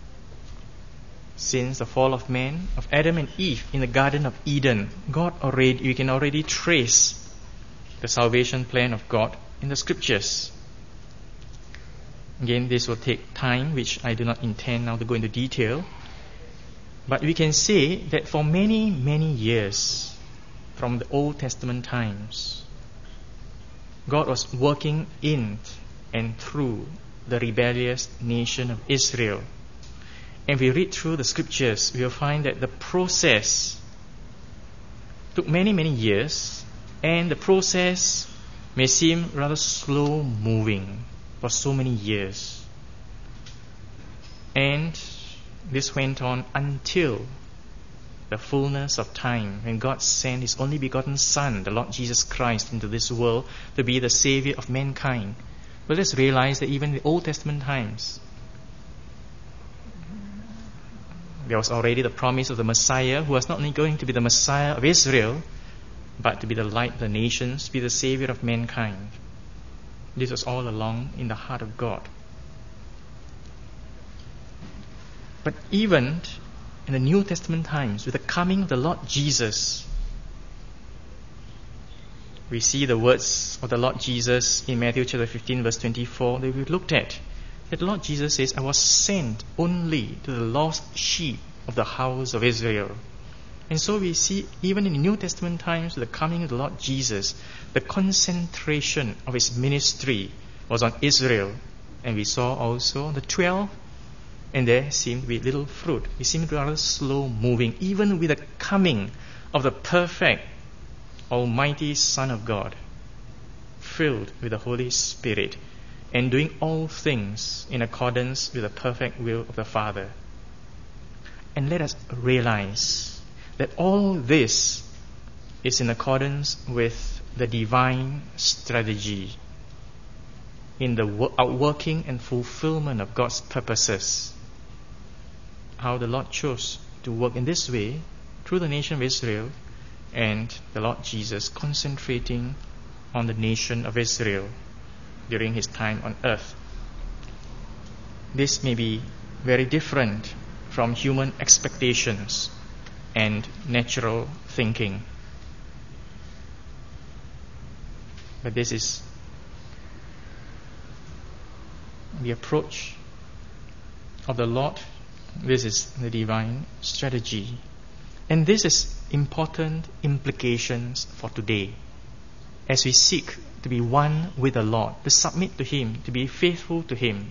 Since the fall of man, of Adam and Eve in the Garden of Eden, God already, you can already trace the salvation plan of God in the scriptures. Again, this will take time, which I do not intend now to go into detail. But we can say that for many, many years, from the Old Testament times, God was working in and through the rebellious nation of Israel. And we read through the scriptures, we will find that the process took many, many years, and the process may seem rather slow moving for so many years. And this went on until the fullness of time, when God sent His only begotten Son, the Lord Jesus Christ, into this world to be the Savior of mankind. But let's realize that even in the Old Testament times, there was already the promise of the Messiah, who was not only going to be the Messiah of Israel, but to be the light of the nations, to be the Savior of mankind. This was all along in the heart of God. But even in the New Testament times, with the coming of the Lord Jesus, we see the words of the Lord Jesus in Matthew chapter fifteen, verse twenty-four, that we looked at. That the Lord Jesus says, I was sent only to the lost sheep of the house of Israel. And so we see, even in the New Testament times, with the coming of the Lord Jesus, the concentration of His ministry was on Israel. And we saw also the twelve, and there seemed to be little fruit. It seemed rather slow moving, even with the coming of the perfect, almighty Son of God, filled with the Holy Spirit, and doing all things in accordance with the perfect will of the Father. And let us realize that all this is in accordance with the divine strategy in the outworking and fulfillment of God's purposes. How the Lord chose to work in this way through the nation of Israel, and the Lord Jesus concentrating on the nation of Israel during His time on earth. This may be very different from human expectations and natural thinking. But this is the approach of the Lord. This is the divine strategy. And this is important implications for today, as we seek to be one with the Lord, to submit to Him, to be faithful to Him.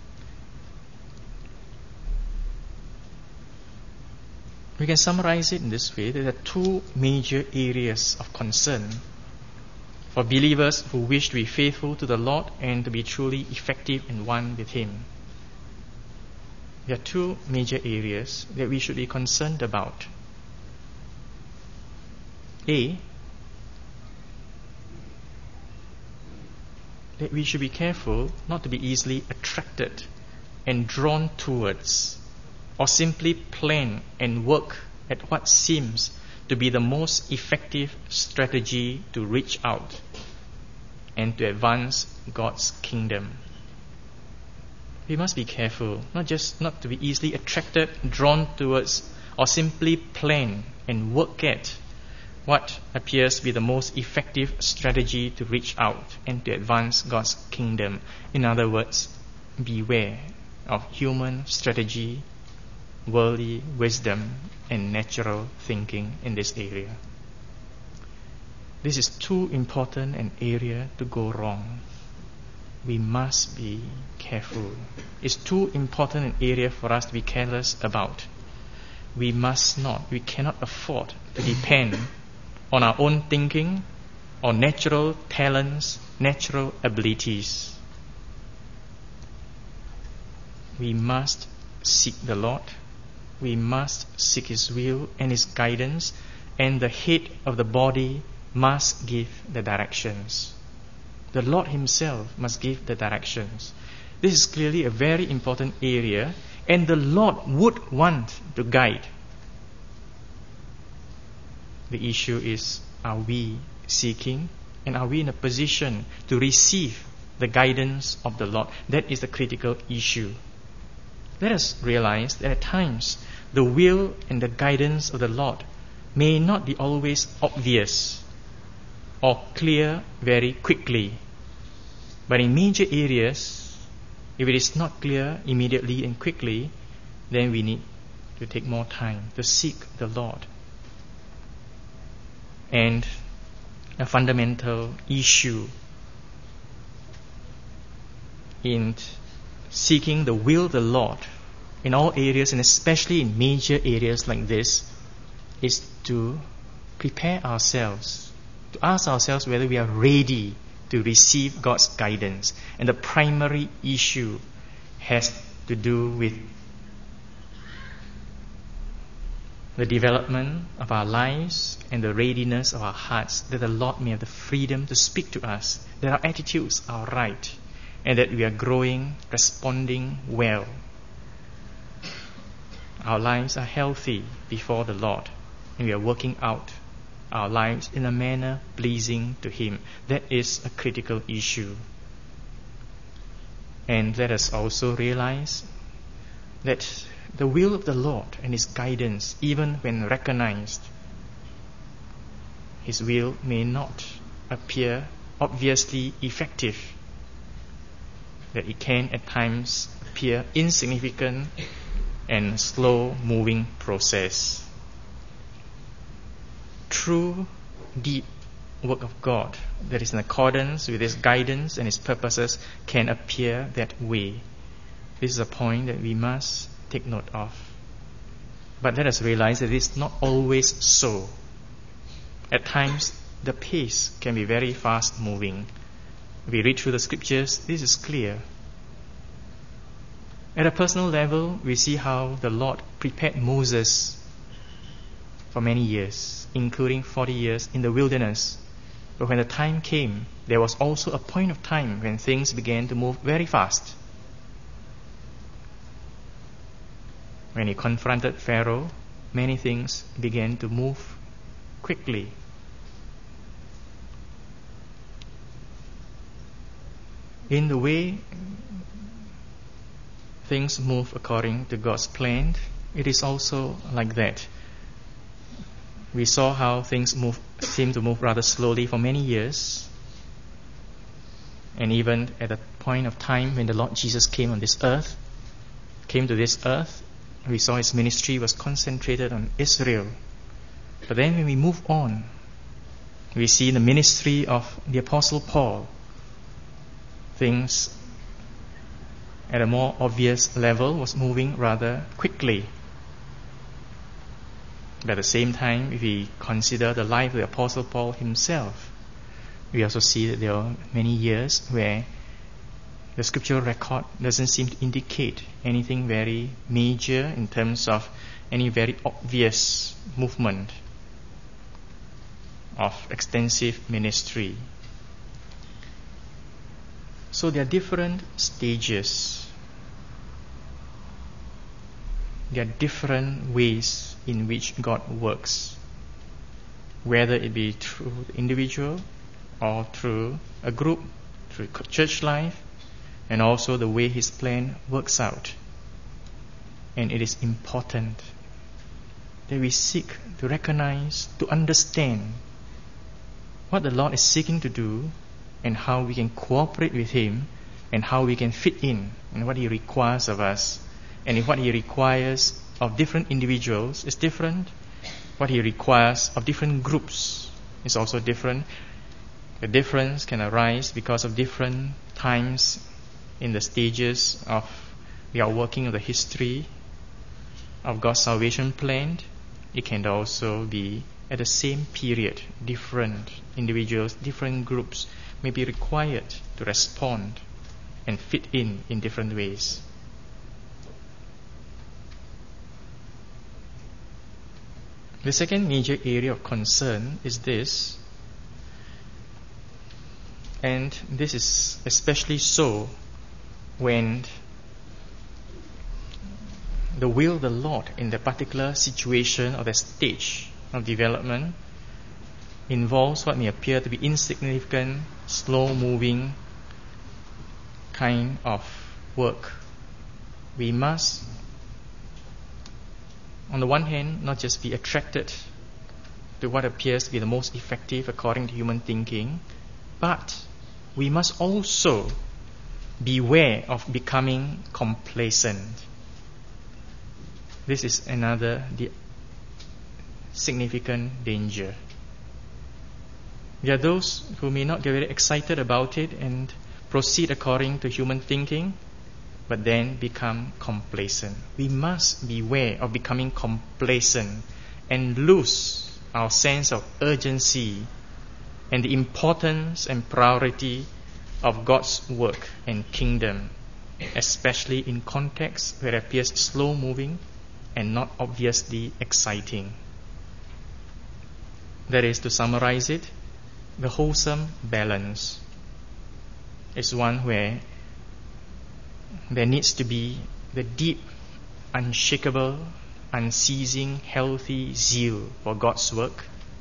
We can summarize it in this way: there are two major areas of concern for believers who wish to be faithful to the Lord and to be truly effective and one with Him. There are two major areas that we should be concerned about. A, that we should be careful not to be easily attracted and drawn towards, or simply plan and work at what seems to be the most effective strategy to reach out and to advance God's kingdom. We must be careful, not just not to be easily attracted, drawn towards, or simply plan and work at what appears to be the most effective strategy to reach out and to advance God's kingdom. In other words, beware of human strategy, worldly wisdom, and natural thinking in this area. This is too important an area to go wrong. We must be careful. It's too important an area for us to be careless about. We must not, we cannot afford to depend on our own thinking or natural talents, natural abilities. We must seek the Lord. We must seek His will and His guidance, and the head of the body must give the directions. The Lord Himself must give the directions. This is clearly a very important area, and the Lord would want to guide. The issue is, are we seeking, and are we in a position to receive the guidance of the Lord? That is the critical issue. Let us realize that at times the will and the guidance of the Lord may not be always obvious or clear very quickly. But in major areas, If it is not clear immediately and quickly, then we need to take more time to seek the Lord. And a fundamental issue in seeking the will of the Lord in all areas, and especially in major areas like this, is to prepare ourselves, to ask ourselves whether we are ready to receive God's guidance. And the primary issue has to do with the development of our lives and the readiness of our hearts, that the Lord may have the freedom to speak to us, that our attitudes are right, and that we are growing, responding well. Our lives are healthy before the Lord, and we are working out our lives in a manner pleasing to Him. That is a critical issue. And let us also realize that the will of the Lord and His guidance, even when recognized, His will may not appear obviously effective, that it can at times appear insignificant and slow-moving process. True, deep work of God that is in accordance with His guidance and His purposes can appear that way. This is a point that we must take note of. But let us realize that it is not always so. At times, the pace can be very fast-moving. If we read through the scriptures, this is clear. At a personal level, we see how the Lord prepared Moses for many years, including forty years in the wilderness. But when the time came, there was also a point of time when things began to move very fast. When he confronted Pharaoh, many things began to move quickly. In the way things move according to God's plan, it is also like that. We saw how things move, seem to move rather slowly for many years. And even at a point of time when the Lord Jesus came on this earth, came to this earth, we saw His ministry was concentrated on Israel. But then when we move on, we see the ministry of the Apostle Paul, things at a more obvious level was moving rather quickly. But at the same time, if we consider the life of the Apostle Paul himself, we also see that there are many years where the scriptural record doesn't seem to indicate anything very major in terms of any very obvious movement of extensive ministry. So there are different stages. There are different ways in which God works, whether it be through the individual or through a group, through church life, and also the way His plan works out. And it is important that we seek to recognize, to understand what the Lord is seeking to do, and how we can cooperate with Him, and how we can fit in, and what He requires of us. And if what He requires of different individuals is different, what He requires of different groups is also different. The difference can arise because of different times in the stages of the outworking of the history of God's salvation plan. It can also be at the same period, different individuals, different groups may be required to respond and fit in in different ways. The second major area of concern is this, and this is especially so when the will of the Lord in the particular situation or the stage of development involves what may appear to be insignificant, slow-moving kind of work. We must, on the one hand, not just be attracted to what appears to be the most effective according to human thinking, but we must also beware of becoming complacent. This is another the significant danger. There are those who may not get very excited about it and proceed according to human thinking, but then become complacent. We must beware of becoming complacent and lose our sense of urgency and the importance and priority of God's work and kingdom, especially in contexts where it appears slow-moving and not obviously exciting. That is, to summarize it, the wholesome balance is one where there needs to be the deep, unshakable, unceasing, healthy zeal for God's work,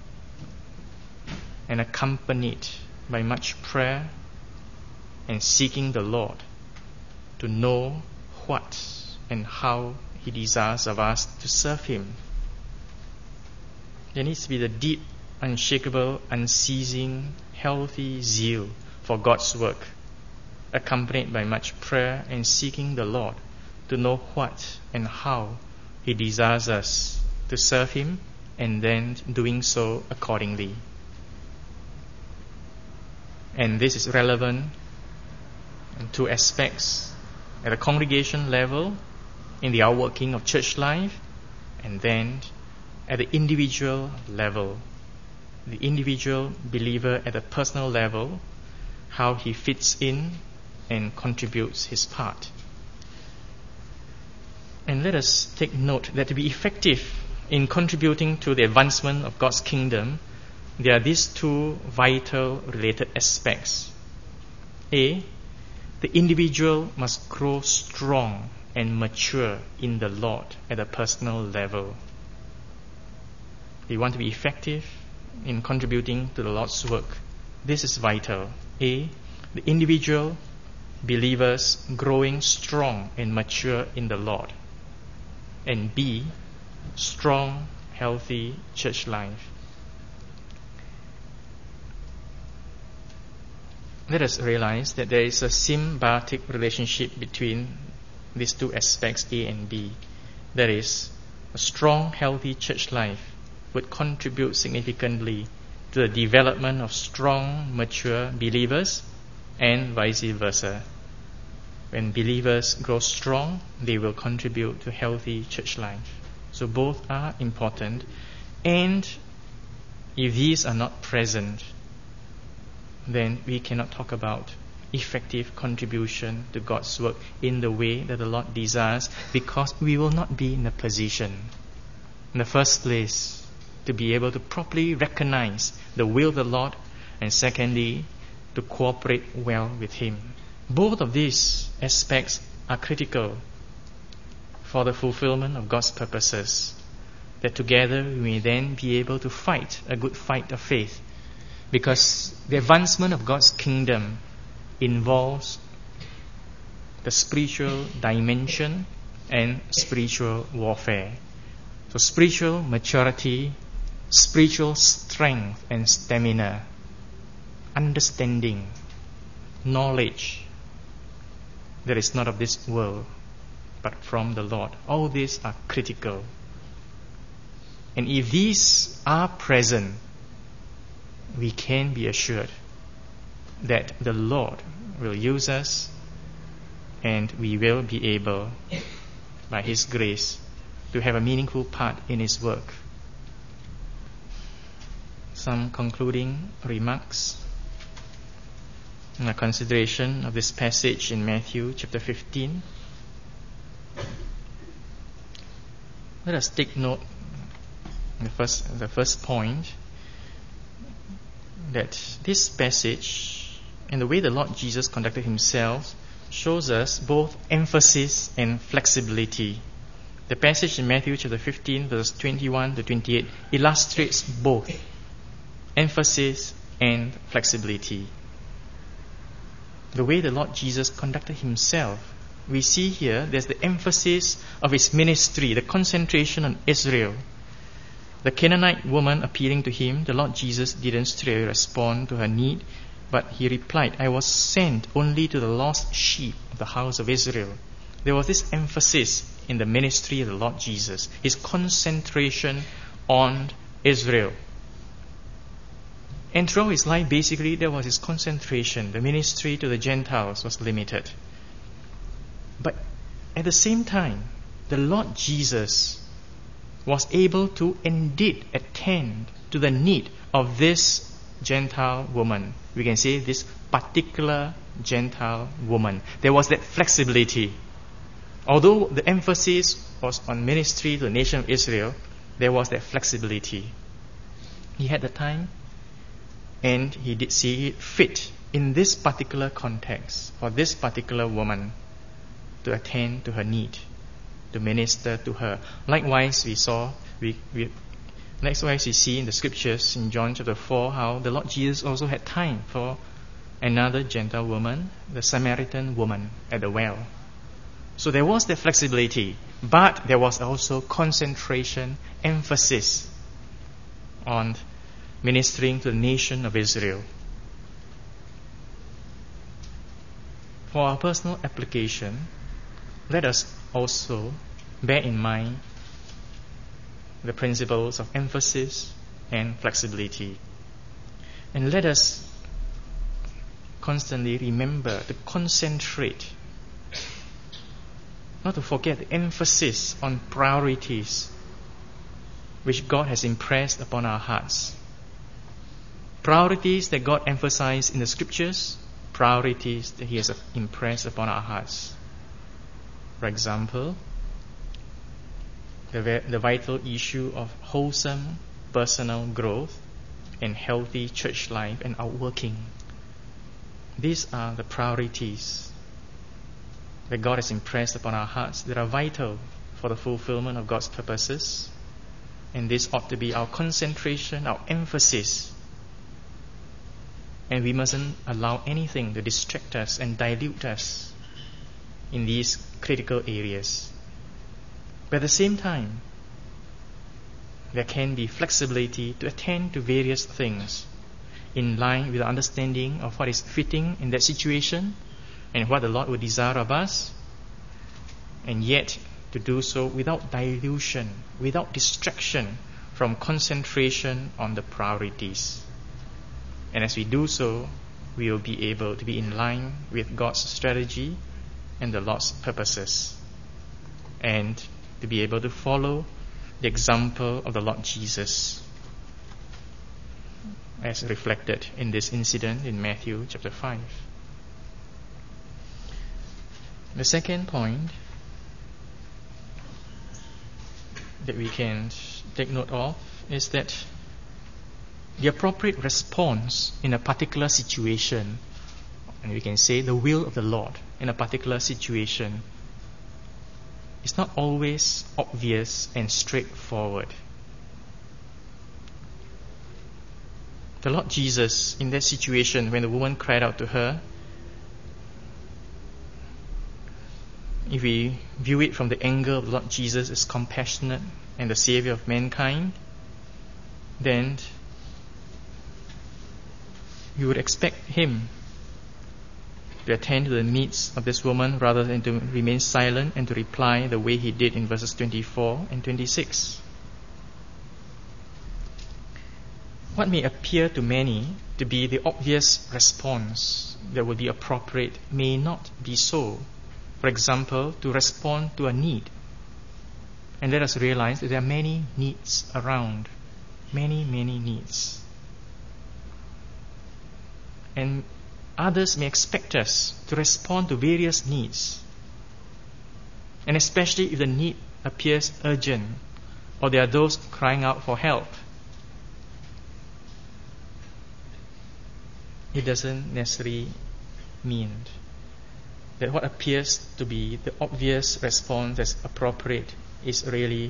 and accompanied by much prayer and seeking the Lord to know what and how He desires of us to serve Him. There needs to be the deep, unshakable, unceasing, healthy zeal for God's work, accompanied by much prayer and seeking the Lord to know what and how He desires us to serve Him, and then doing so accordingly. And this is relevant in two aspects: at the congregation level, in the outworking of church life, and then at the individual level, the individual believer at a personal level, how he fits in and contributes his part. And let us take note that to be effective in contributing to the advancement of God's kingdom, there are these two vital related aspects. A, the individual must grow strong and mature in the Lord at a personal level. We want to be effective in contributing to the Lord's work. This is vital. A, the individual believers growing strong and mature in the Lord. And B, strong, healthy church life. Let us realize that there is a symbiotic relationship between these two aspects, A and B. That is, a strong, healthy church life would contribute significantly to the development of strong, mature believers, and vice versa. When believers grow strong, they will contribute to healthy church life. So both are important. And if these are not present, then we cannot talk about effective contribution to God's work in the way that the Lord desires, because we will not be in a position, in the first place, to be able to properly recognize the will of the Lord, and secondly, to cooperate well with Him. Both of these aspects are critical for the fulfillment of God's purposes, that together we may then be able to fight a good fight of faith, because the advancement of God's kingdom involves the spiritual dimension and spiritual warfare. So spiritual maturity, spiritual strength and stamina, understanding, knowledge that is not of this world but from the Lord. All these are critical. And if these are present, we can be assured that the Lord will use us, and we will be able, by His grace, to have a meaningful part in His work. Some concluding remarks in a consideration of this passage in Matthew chapter fifteen. Let us take note, the first, the first point, that this passage and the way the Lord Jesus conducted Himself shows us both emphasis and flexibility. The passage in Matthew chapter fifteen, verse twenty-one to twenty-eight, illustrates both emphasis and flexibility. The way the Lord Jesus conducted Himself, we see here there's the emphasis of His ministry, the concentration on Israel. The Canaanite woman appealing to Him, the Lord Jesus didn't straight away respond to her need, But he replied, I was sent only to the lost sheep of the house of Israel. There was this emphasis in the ministry of the Lord Jesus, his concentration on Israel. And throughout his life, basically, there was his concentration. The ministry to the Gentiles was limited. But at the same time, the Lord Jesus was able to indeed attend to the need of this Gentile woman. We can say this particular Gentile woman. There was that flexibility. Although the emphasis was on ministry to the nation of Israel, there was that flexibility. He had the time, and he did see it fit in this particular context for this particular woman to attend to her need, to minister to her. Likewise, we saw, we, we likewise we see in the scriptures in John chapter four how the Lord Jesus also had time for another Gentile woman, the Samaritan woman at the well. So there was that flexibility, but there was also concentration, emphasis on ministering to the nation of Israel. For our personal application, let us also bear in mind the principles of emphasis and flexibility. And let us constantly remember to concentrate, not to forget the emphasis on priorities which God has impressed upon our hearts. Priorities that God emphasized in the scriptures, priorities that He has impressed upon our hearts. For example, the, the vital issue of wholesome personal growth and healthy church life and outworking. These are the priorities that God has impressed upon our hearts that are vital for the fulfillment of God's purposes. And this ought to be our concentration, our emphasis. And we mustn't allow anything to distract us and dilute us in these critical areas. But at the same time, there can be flexibility to attend to various things in line with the understanding of what is fitting in that situation and what the Lord would desire of us, and yet to do so without dilution, without distraction from concentration on the priorities. And as we do so, we will be able to be in line with God's strategy and the Lord's purposes, and to be able to follow the example of the Lord Jesus as reflected in this incident in Matthew chapter five. The second point that we can take note of is that the appropriate response in a particular situation, and we can say the will of the Lord in a particular situation, is not always obvious and straightforward. The Lord Jesus, in that situation, when the woman cried out to her, if we view it from the angle of the Lord Jesus as compassionate and the Savior of mankind, then you would expect Him to attend to the needs of this woman rather than to remain silent and to reply the way He did in verses twenty-four and twenty-six. What may appear to many to be the obvious response that would be appropriate may not be so. For example, to respond to a need. And let us realize that there are many needs around. Many, many needs. And others may expect us to respond to various needs. And especially if the need appears urgent, or there are those crying out for help. It doesn't necessarily mean that what appears to be the obvious response that's appropriate is really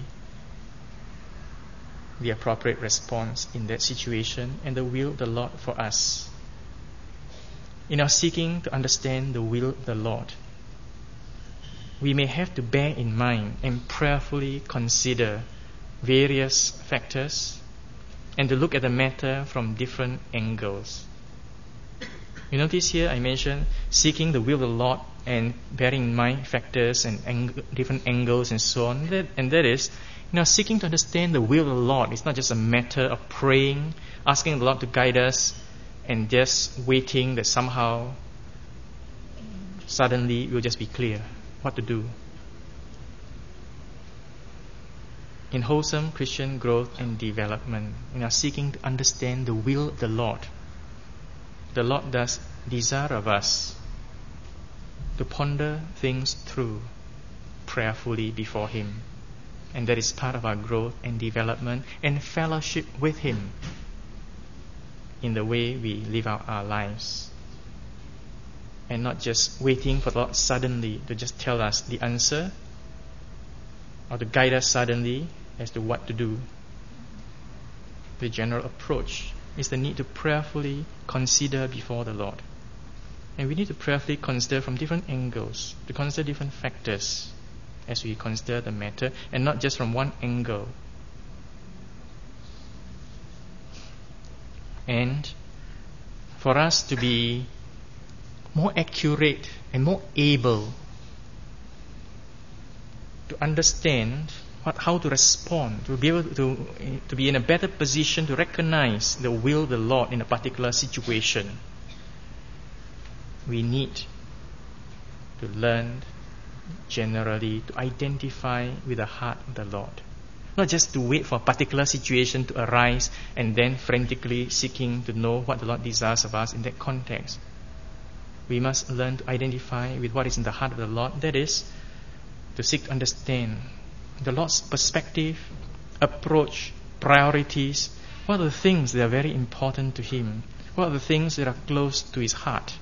the appropriate response in that situation and the will of the Lord for us. In our seeking to understand the will of the Lord, we may have to bear in mind and prayerfully consider various factors and to look at the matter from different angles. You notice here I mentioned seeking the will of the Lord and bearing in mind factors and ang- different angles and so on. That, and that is, you know, seeking to understand the will of the Lord. It's not just a matter of praying, asking the Lord to guide us, and just waiting that somehow, suddenly, it will just be clear what to do. In wholesome Christian growth and development, you know, seeking to understand the will of the Lord. The Lord does desire of us to ponder things through prayerfully before Him. And that is part of our growth and development and fellowship with Him in the way we live out our lives. And not just waiting for the Lord suddenly to just tell us the answer or to guide us suddenly as to what to do. The general approach is the need to prayerfully consider before the Lord. And we need to prayerfully consider from different angles, to consider different factors as we consider the matter, and not just from one angle. And for us to be more accurate and more able to understand what, how to respond, to be able to, to be in a better position to recognize the will of the Lord in a particular situation, we need to learn generally to identify with the heart of the Lord. Not just to wait for a particular situation to arise and then frantically seeking to know what the Lord desires of us in that context. We must learn to identify with what is in the heart of the Lord. That is, to seek to understand the Lord's perspective, approach, priorities. What are the things that are very important to Him? What are the things that are close to His heart?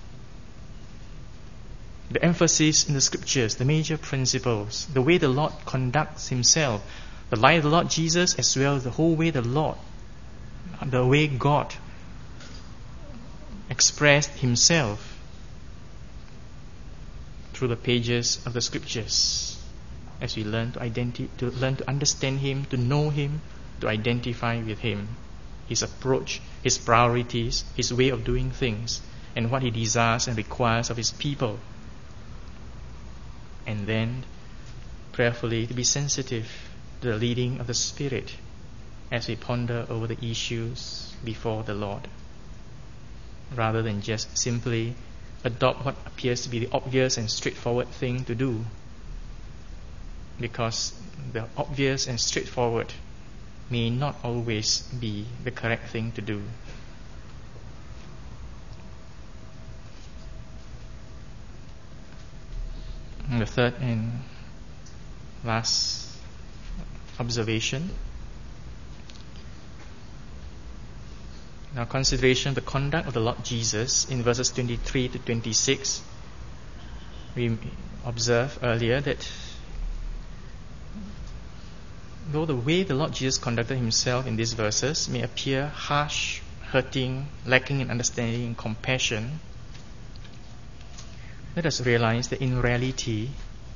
The emphasis in the Scriptures, the major principles, the way the Lord conducts Himself, the life of the Lord Jesus, as well as the whole way the Lord, the way God expressed Himself through the pages of the Scriptures. As we learn to identi- to learn to understand Him, to know Him, to identify with Him, His approach, His priorities, His way of doing things, and what He desires and requires of His people. And then, prayerfully, to be sensitive to the leading of the Spirit as we ponder over the issues before the Lord, rather than just simply adopt what appears to be the obvious and straightforward thing to do. Because the obvious and straightforward may not always be the correct thing to do. And the third and last observation. Now, consideration of the conduct of the Lord Jesus in verses twenty-three to twenty-six. We observed earlier that though the way the Lord Jesus conducted Himself in these verses may appear harsh, hurting, lacking in understanding and compassion, let us realize that in reality,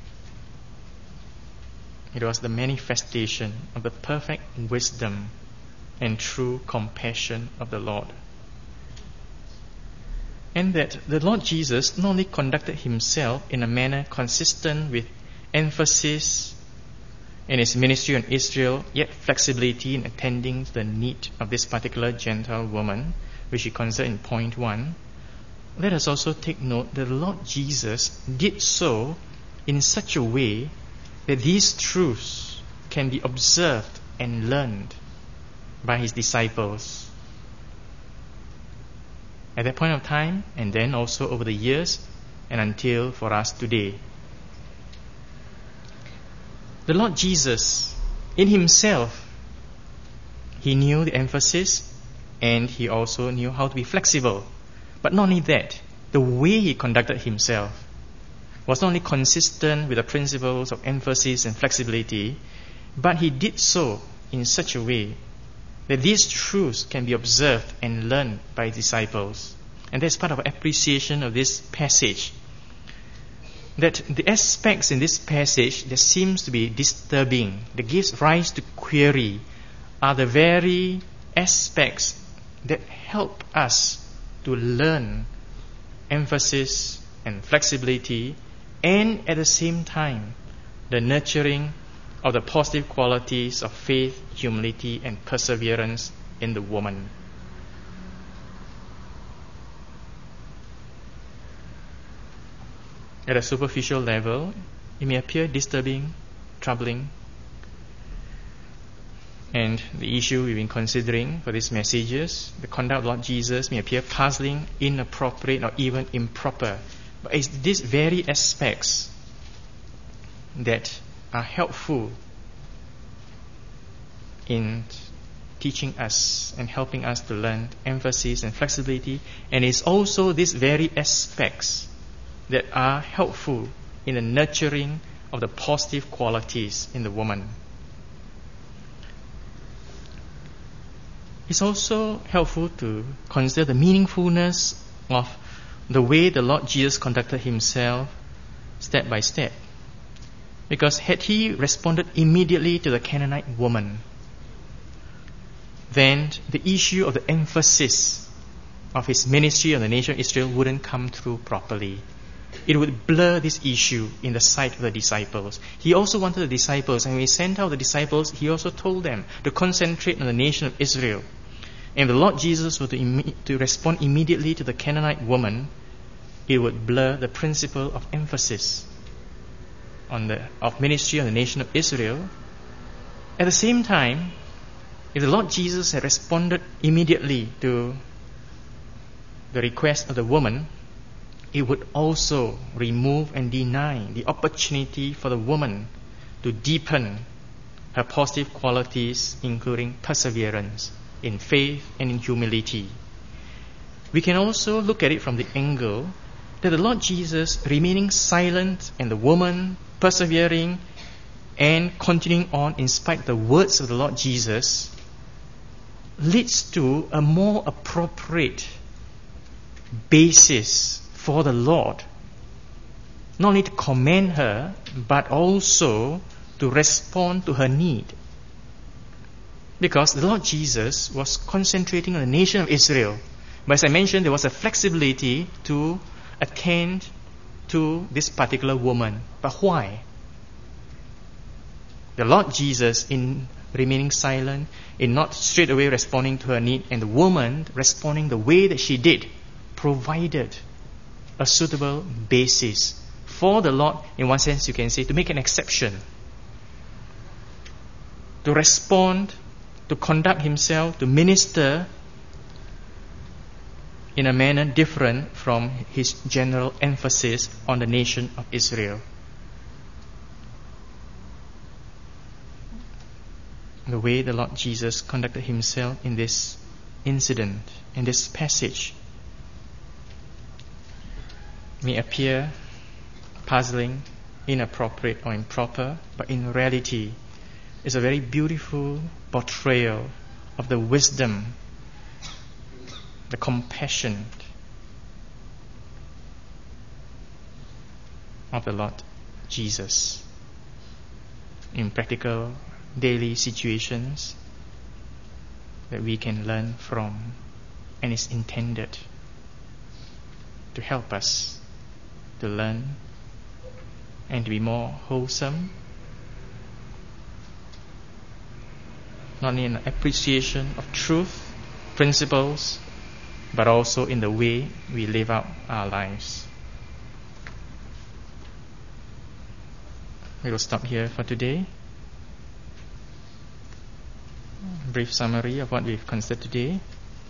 it was the manifestation of the perfect wisdom and true compassion of the Lord. And that the Lord Jesus not only conducted Himself in a manner consistent with emphasis in His ministry on Israel, yet flexibility in attending to the need of this particular Gentile woman, which we consider in point one. Let us also take note that the Lord Jesus did so in such a way that these truths can be observed and learned by His disciples. At that point of time, and then also over the years, and until for us today. The Lord Jesus, in Himself, He knew the emphasis, and He also knew how to be flexible. But not only that, the way He conducted Himself was not only consistent with the principles of emphasis and flexibility, but He did so in such a way that these truths can be observed and learned by His disciples. And that's part of our appreciation of this passage. That the aspects in this passage that seems to be disturbing, that gives rise to query, are the very aspects that help us to learn emphasis and flexibility, and at the same time, the nurturing of the positive qualities of faith, humility, and perseverance in the woman. At a superficial level, it may appear disturbing, troubling, and the issue we've been considering for these messages, the conduct of Lord Jesus, may appear puzzling, inappropriate, or even improper. But it's these very aspects that are helpful in teaching us and helping us to learn emphasis and flexibility. And it's also these very aspects that are helpful in the nurturing of the positive qualities in the woman. It's also helpful to consider the meaningfulness of the way the Lord Jesus conducted himself step by step. Because had he responded immediately to the Canaanite woman, then the issue of the emphasis of his ministry on the nation of Israel wouldn't come through properly. It would blur this issue in the sight of the disciples. He also wanted the disciples, and when he sent out the disciples, he also told them to concentrate on the nation of Israel. And if the Lord Jesus were to, imme- to respond immediately to the Canaanite woman, it would blur the principle of emphasis on the of ministry on the nation of Israel. At the same time, if the Lord Jesus had responded immediately to the request of the woman, it would also remove and deny the opportunity for the woman to deepen her positive qualities, including perseverance in faith and in humility. We can also look at it from the angle that the Lord Jesus remaining silent and the woman persevering and continuing on in spite of the words of the Lord Jesus leads to a more appropriate basis for the Lord, not only to commend her, but also to respond to her need. Because the Lord Jesus was concentrating on the nation of Israel. But as I mentioned, there was a flexibility to attend to this particular woman. But why? The Lord Jesus, in remaining silent, in not straight away responding to her need, and the woman responding the way that she did, provided a suitable basis for the Lord, in one sense you can say, to make an exception, to respond, to conduct himself, to minister in a manner different from his general emphasis on the nation of Israel. The way the Lord Jesus conducted himself in this incident, in this passage, may appear puzzling, inappropriate, or improper, but in reality is a very beautiful portrayal of the wisdom, the compassion of the Lord Jesus in practical daily situations that we can learn from, and is intended to help us to learn and to be more wholesome, not only in appreciation of truth, principles, but also in the way we live out our lives. We will stop here for today. Brief summary of what we've considered today.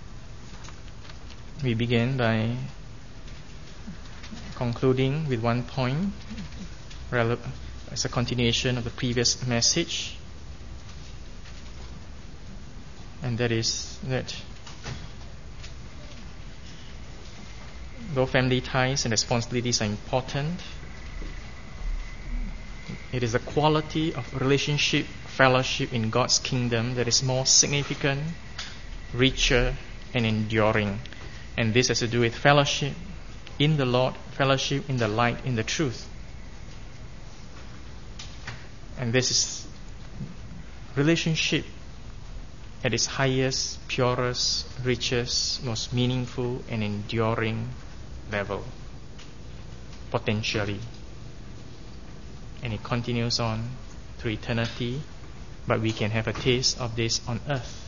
We begin by concluding with one point rele- as a continuation of the previous message, and that is that though family ties and responsibilities are important, it is the quality of relationship, fellowship in God's kingdom that is more significant, richer, and enduring. And this has to do with fellowship in the Lord, fellowship in the light, in the truth. And this is relationship at its highest, purest, richest, most meaningful, and enduring level, potentially. And it continues on to eternity, but we can have a taste of this on earth.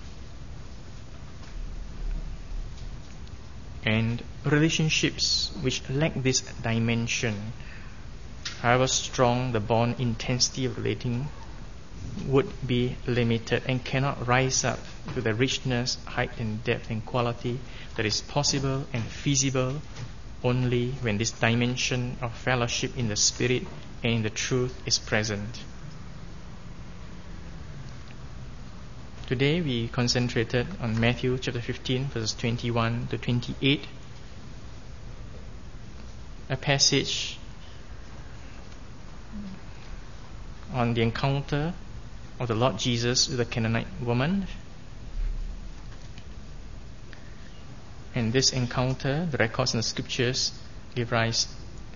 And relationships which lack this dimension, however strong the bond intensity of relating, would be limited and cannot rise up to the richness, height and depth and quality that is possible and feasible only when this dimension of fellowship in the Spirit and in the truth is present. Today we concentrated on Matthew chapter fifteen verses twenty-one to twenty-eight, a passage on the encounter of the Lord Jesus with the Canaanite woman. And this encounter, the records in the scriptures, give rise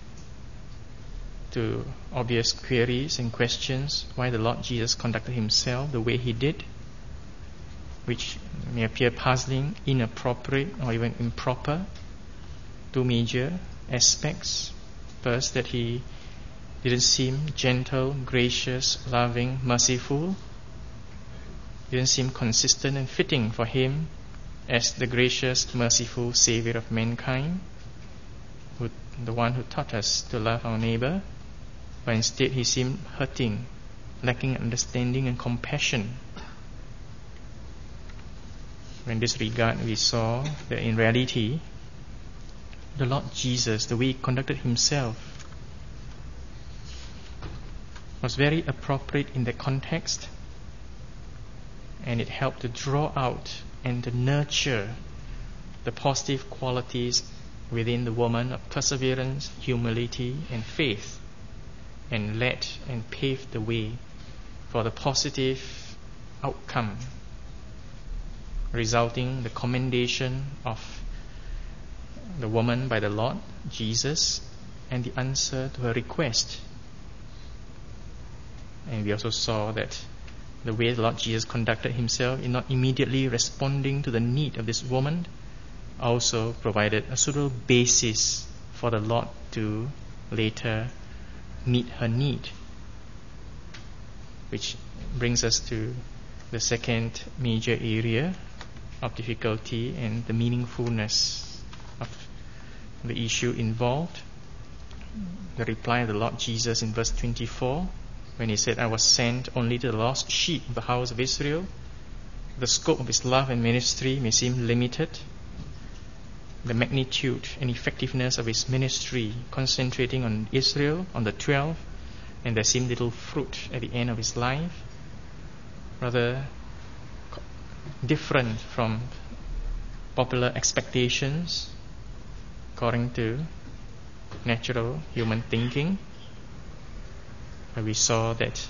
to obvious queries and questions why the Lord Jesus conducted himself the way he did, which may appear puzzling, inappropriate, or even improper. Two major aspects. First, that he didn't seem gentle, gracious, loving, merciful. Didn't seem consistent and fitting for him as the gracious, merciful Savior of mankind, who, the one who taught us to love our neighbor. But instead he seemed hurting, lacking understanding and compassion. In this regard, we saw that in reality, the Lord Jesus, the way he conducted himself, was very appropriate in the context, and it helped to draw out and to nurture the positive qualities within the woman of perseverance, humility and faith, and led and paved the way for the positive outcome, resulting the commendation of the woman by the Lord Jesus and the answer to her request. And we also saw that the way the Lord Jesus conducted himself in not immediately responding to the need of this woman also provided a suitable basis for the Lord to later meet her need. Which brings us to the second major area of difficulty and the meaningfulness of the issue involved. The reply of the Lord Jesus in verse twenty-four, when he said, I was sent only to the lost sheep of the house of Israel. The scope of his love and ministry may seem limited. The magnitude and effectiveness of his ministry concentrating on Israel, on the twelve, and there seemed little fruit at the end of his life. Rather different from popular expectations according to natural human thinking. We saw that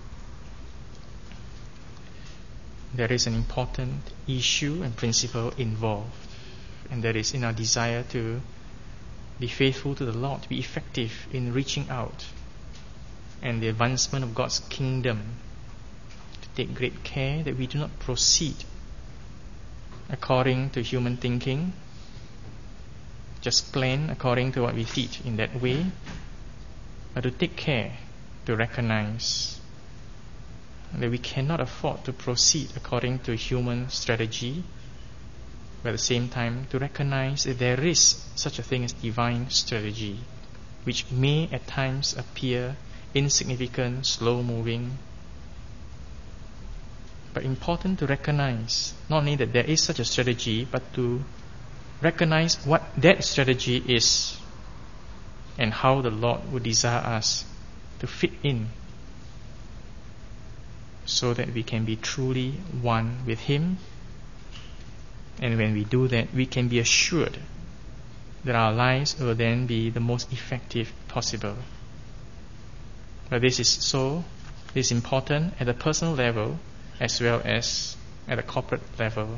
there is an important issue and principle involved, and that is in our desire to be faithful to the Lord, to be effective in reaching out and the advancement of God's kingdom, to take great care that we do not proceed according to human thinking, just plan according to what we teach in that way, but to take care to recognize that we cannot afford to proceed according to human strategy, but at the same time to recognize that there is such a thing as divine strategy, which may at times appear insignificant, slow-moving, but important to recognize not only that there is such a strategy, but to recognize what that strategy is and how the Lord would desire us to fit in, so that we can be truly one with Him. And when we do that, we can be assured that our lives will then be the most effective possible. But this is so, this is important at a personal level as well as at a corporate level.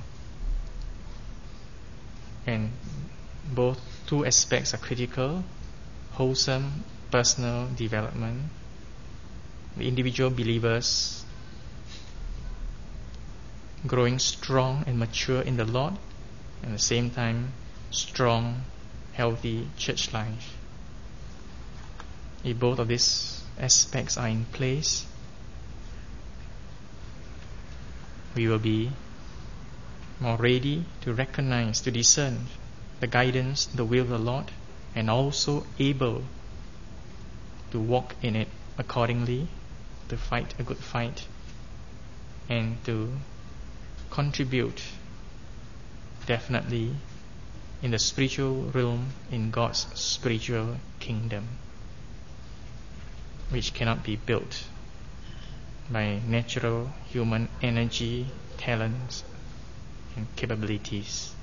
And both two aspects are critical: wholesome personal development, the individual believers growing strong and mature in the Lord, and at the same time strong healthy church life. If both of these aspects are in place, we will be more ready to recognize, to discern the guidance, the will of the Lord, and also able to walk in it accordingly, to fight a good fight, and to contribute definitely in the spiritual realm, in God's spiritual kingdom, which cannot be built by natural human energy, talents, and capabilities.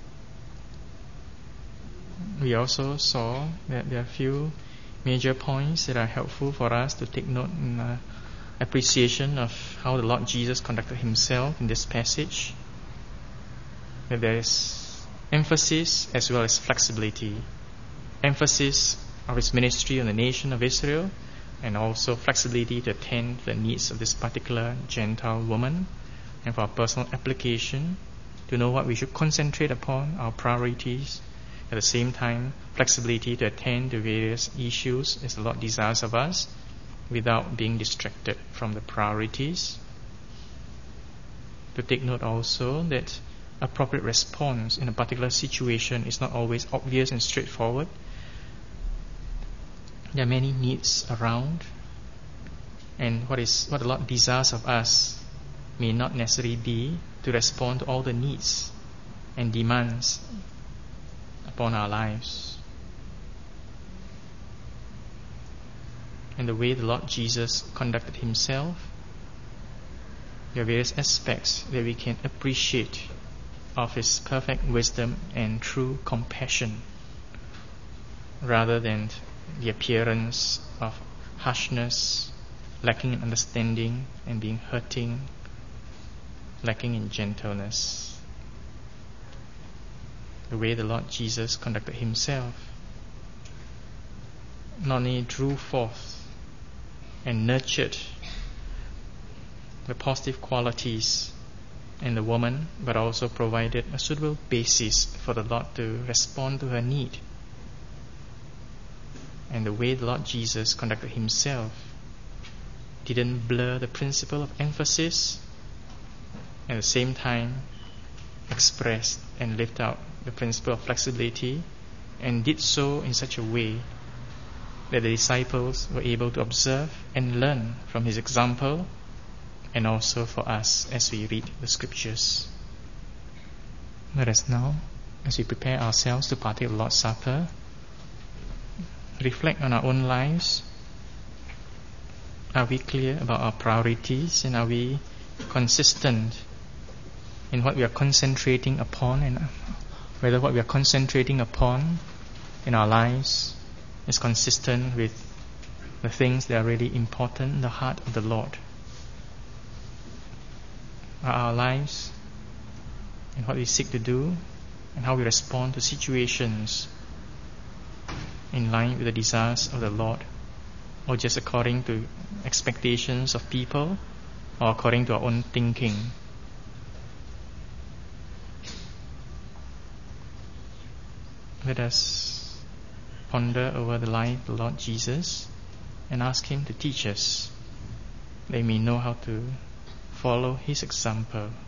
We also saw that there are a few major points that are helpful for us to take note in uh, appreciation of how the Lord Jesus conducted himself in this passage. That there is emphasis as well as flexibility. Emphasis of his ministry on the nation of Israel, and also flexibility to attend to the needs of this particular Gentile woman, and for our personal application to know what we should concentrate upon, our priorities. At the same time, flexibility to attend to various issues as the Lord desires of us without being distracted from the priorities. To take note also that appropriate response in a particular situation is not always obvious and straightforward. There are many needs around, and what is what the Lord desires of us may not necessarily be to respond to all the needs and demands upon our lives. And the way the Lord Jesus conducted himself, there are various aspects that we can appreciate of his perfect wisdom and true compassion, rather than the appearance of harshness, lacking in understanding, and being hurting, lacking in gentleness. The way the Lord Jesus conducted himself not only drew forth and nurtured the positive qualities in the woman, but also provided a suitable basis for the Lord to respond to her need. And the way the Lord Jesus conducted himself didn't blur the principle of emphasis, at the same time expressed and lived out the principle of flexibility, and did so in such a way that the disciples were able to observe and learn from his example, and also for us as we read the scriptures. Let us now, as we prepare ourselves to partake of the Lord's Supper, reflect on our own lives. Are we clear about our priorities, and are we consistent in what we are concentrating upon, and whether what we are concentrating upon in our lives is consistent with the things that are really important in the heart of the Lord? Are our lives and what we seek to do and how we respond to situations in line with the desires of the Lord, or just according to expectations of people, or according to our own thinking? Let us ponder over the life of the Lord Jesus and ask him to teach us, that we may know how to follow his example